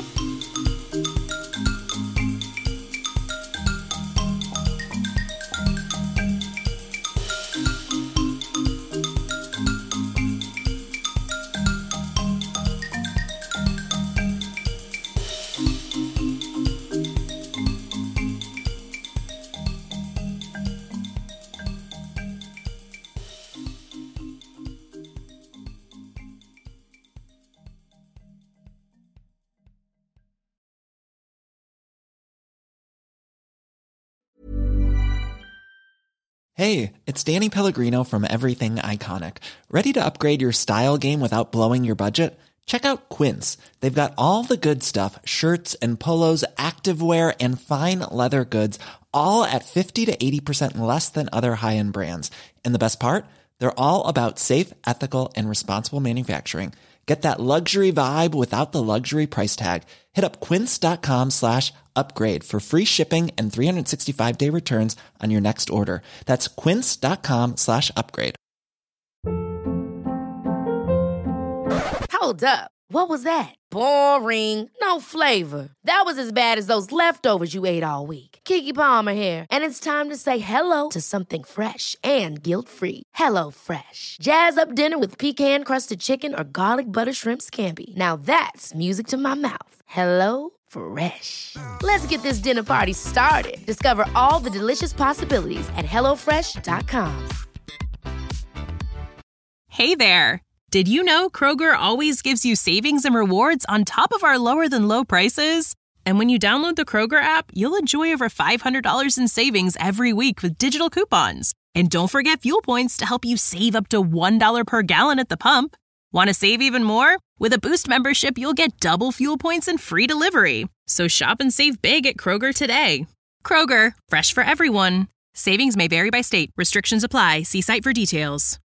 Hey, it's Danny Pellegrino from Everything Iconic. Ready to upgrade your style game without blowing your budget? Check out Quince. They've got all the good stuff, shirts and polos, activewear, and fine leather goods, all at fifty to eighty percent less than other high-end brands. And the best part? They're all about safe, ethical, and responsible manufacturing. Get that luxury vibe without the luxury price tag. Hit up quince.com slash upgrade for free shipping and three sixty-five day returns on your next order. That's quince.com slash upgrade. Hold up. What was that? Boring. No flavor. That was as bad as those leftovers you ate all week. Keke Palmer here, and it's time to say hello to something fresh and guilt-free. Hello Fresh. Jazz up dinner with pecan-crusted chicken or garlic butter shrimp scampi. Now that's music to my mouth. Hello Fresh. Let's get this dinner party started. Discover all the delicious possibilities at hello fresh dot com. Hey there. Did you know Kroger always gives you savings and rewards on top of our lower than low prices? And when you download the Kroger app, you'll enjoy over five hundred dollars in savings every week with digital coupons. And don't forget fuel points to help you save up to one dollar per gallon at the pump. Want to save even more? With a Boost membership, you'll get double fuel points and free delivery. So shop and save big at Kroger today. Kroger, fresh for everyone. Savings may vary by state. Restrictions apply. See site for details.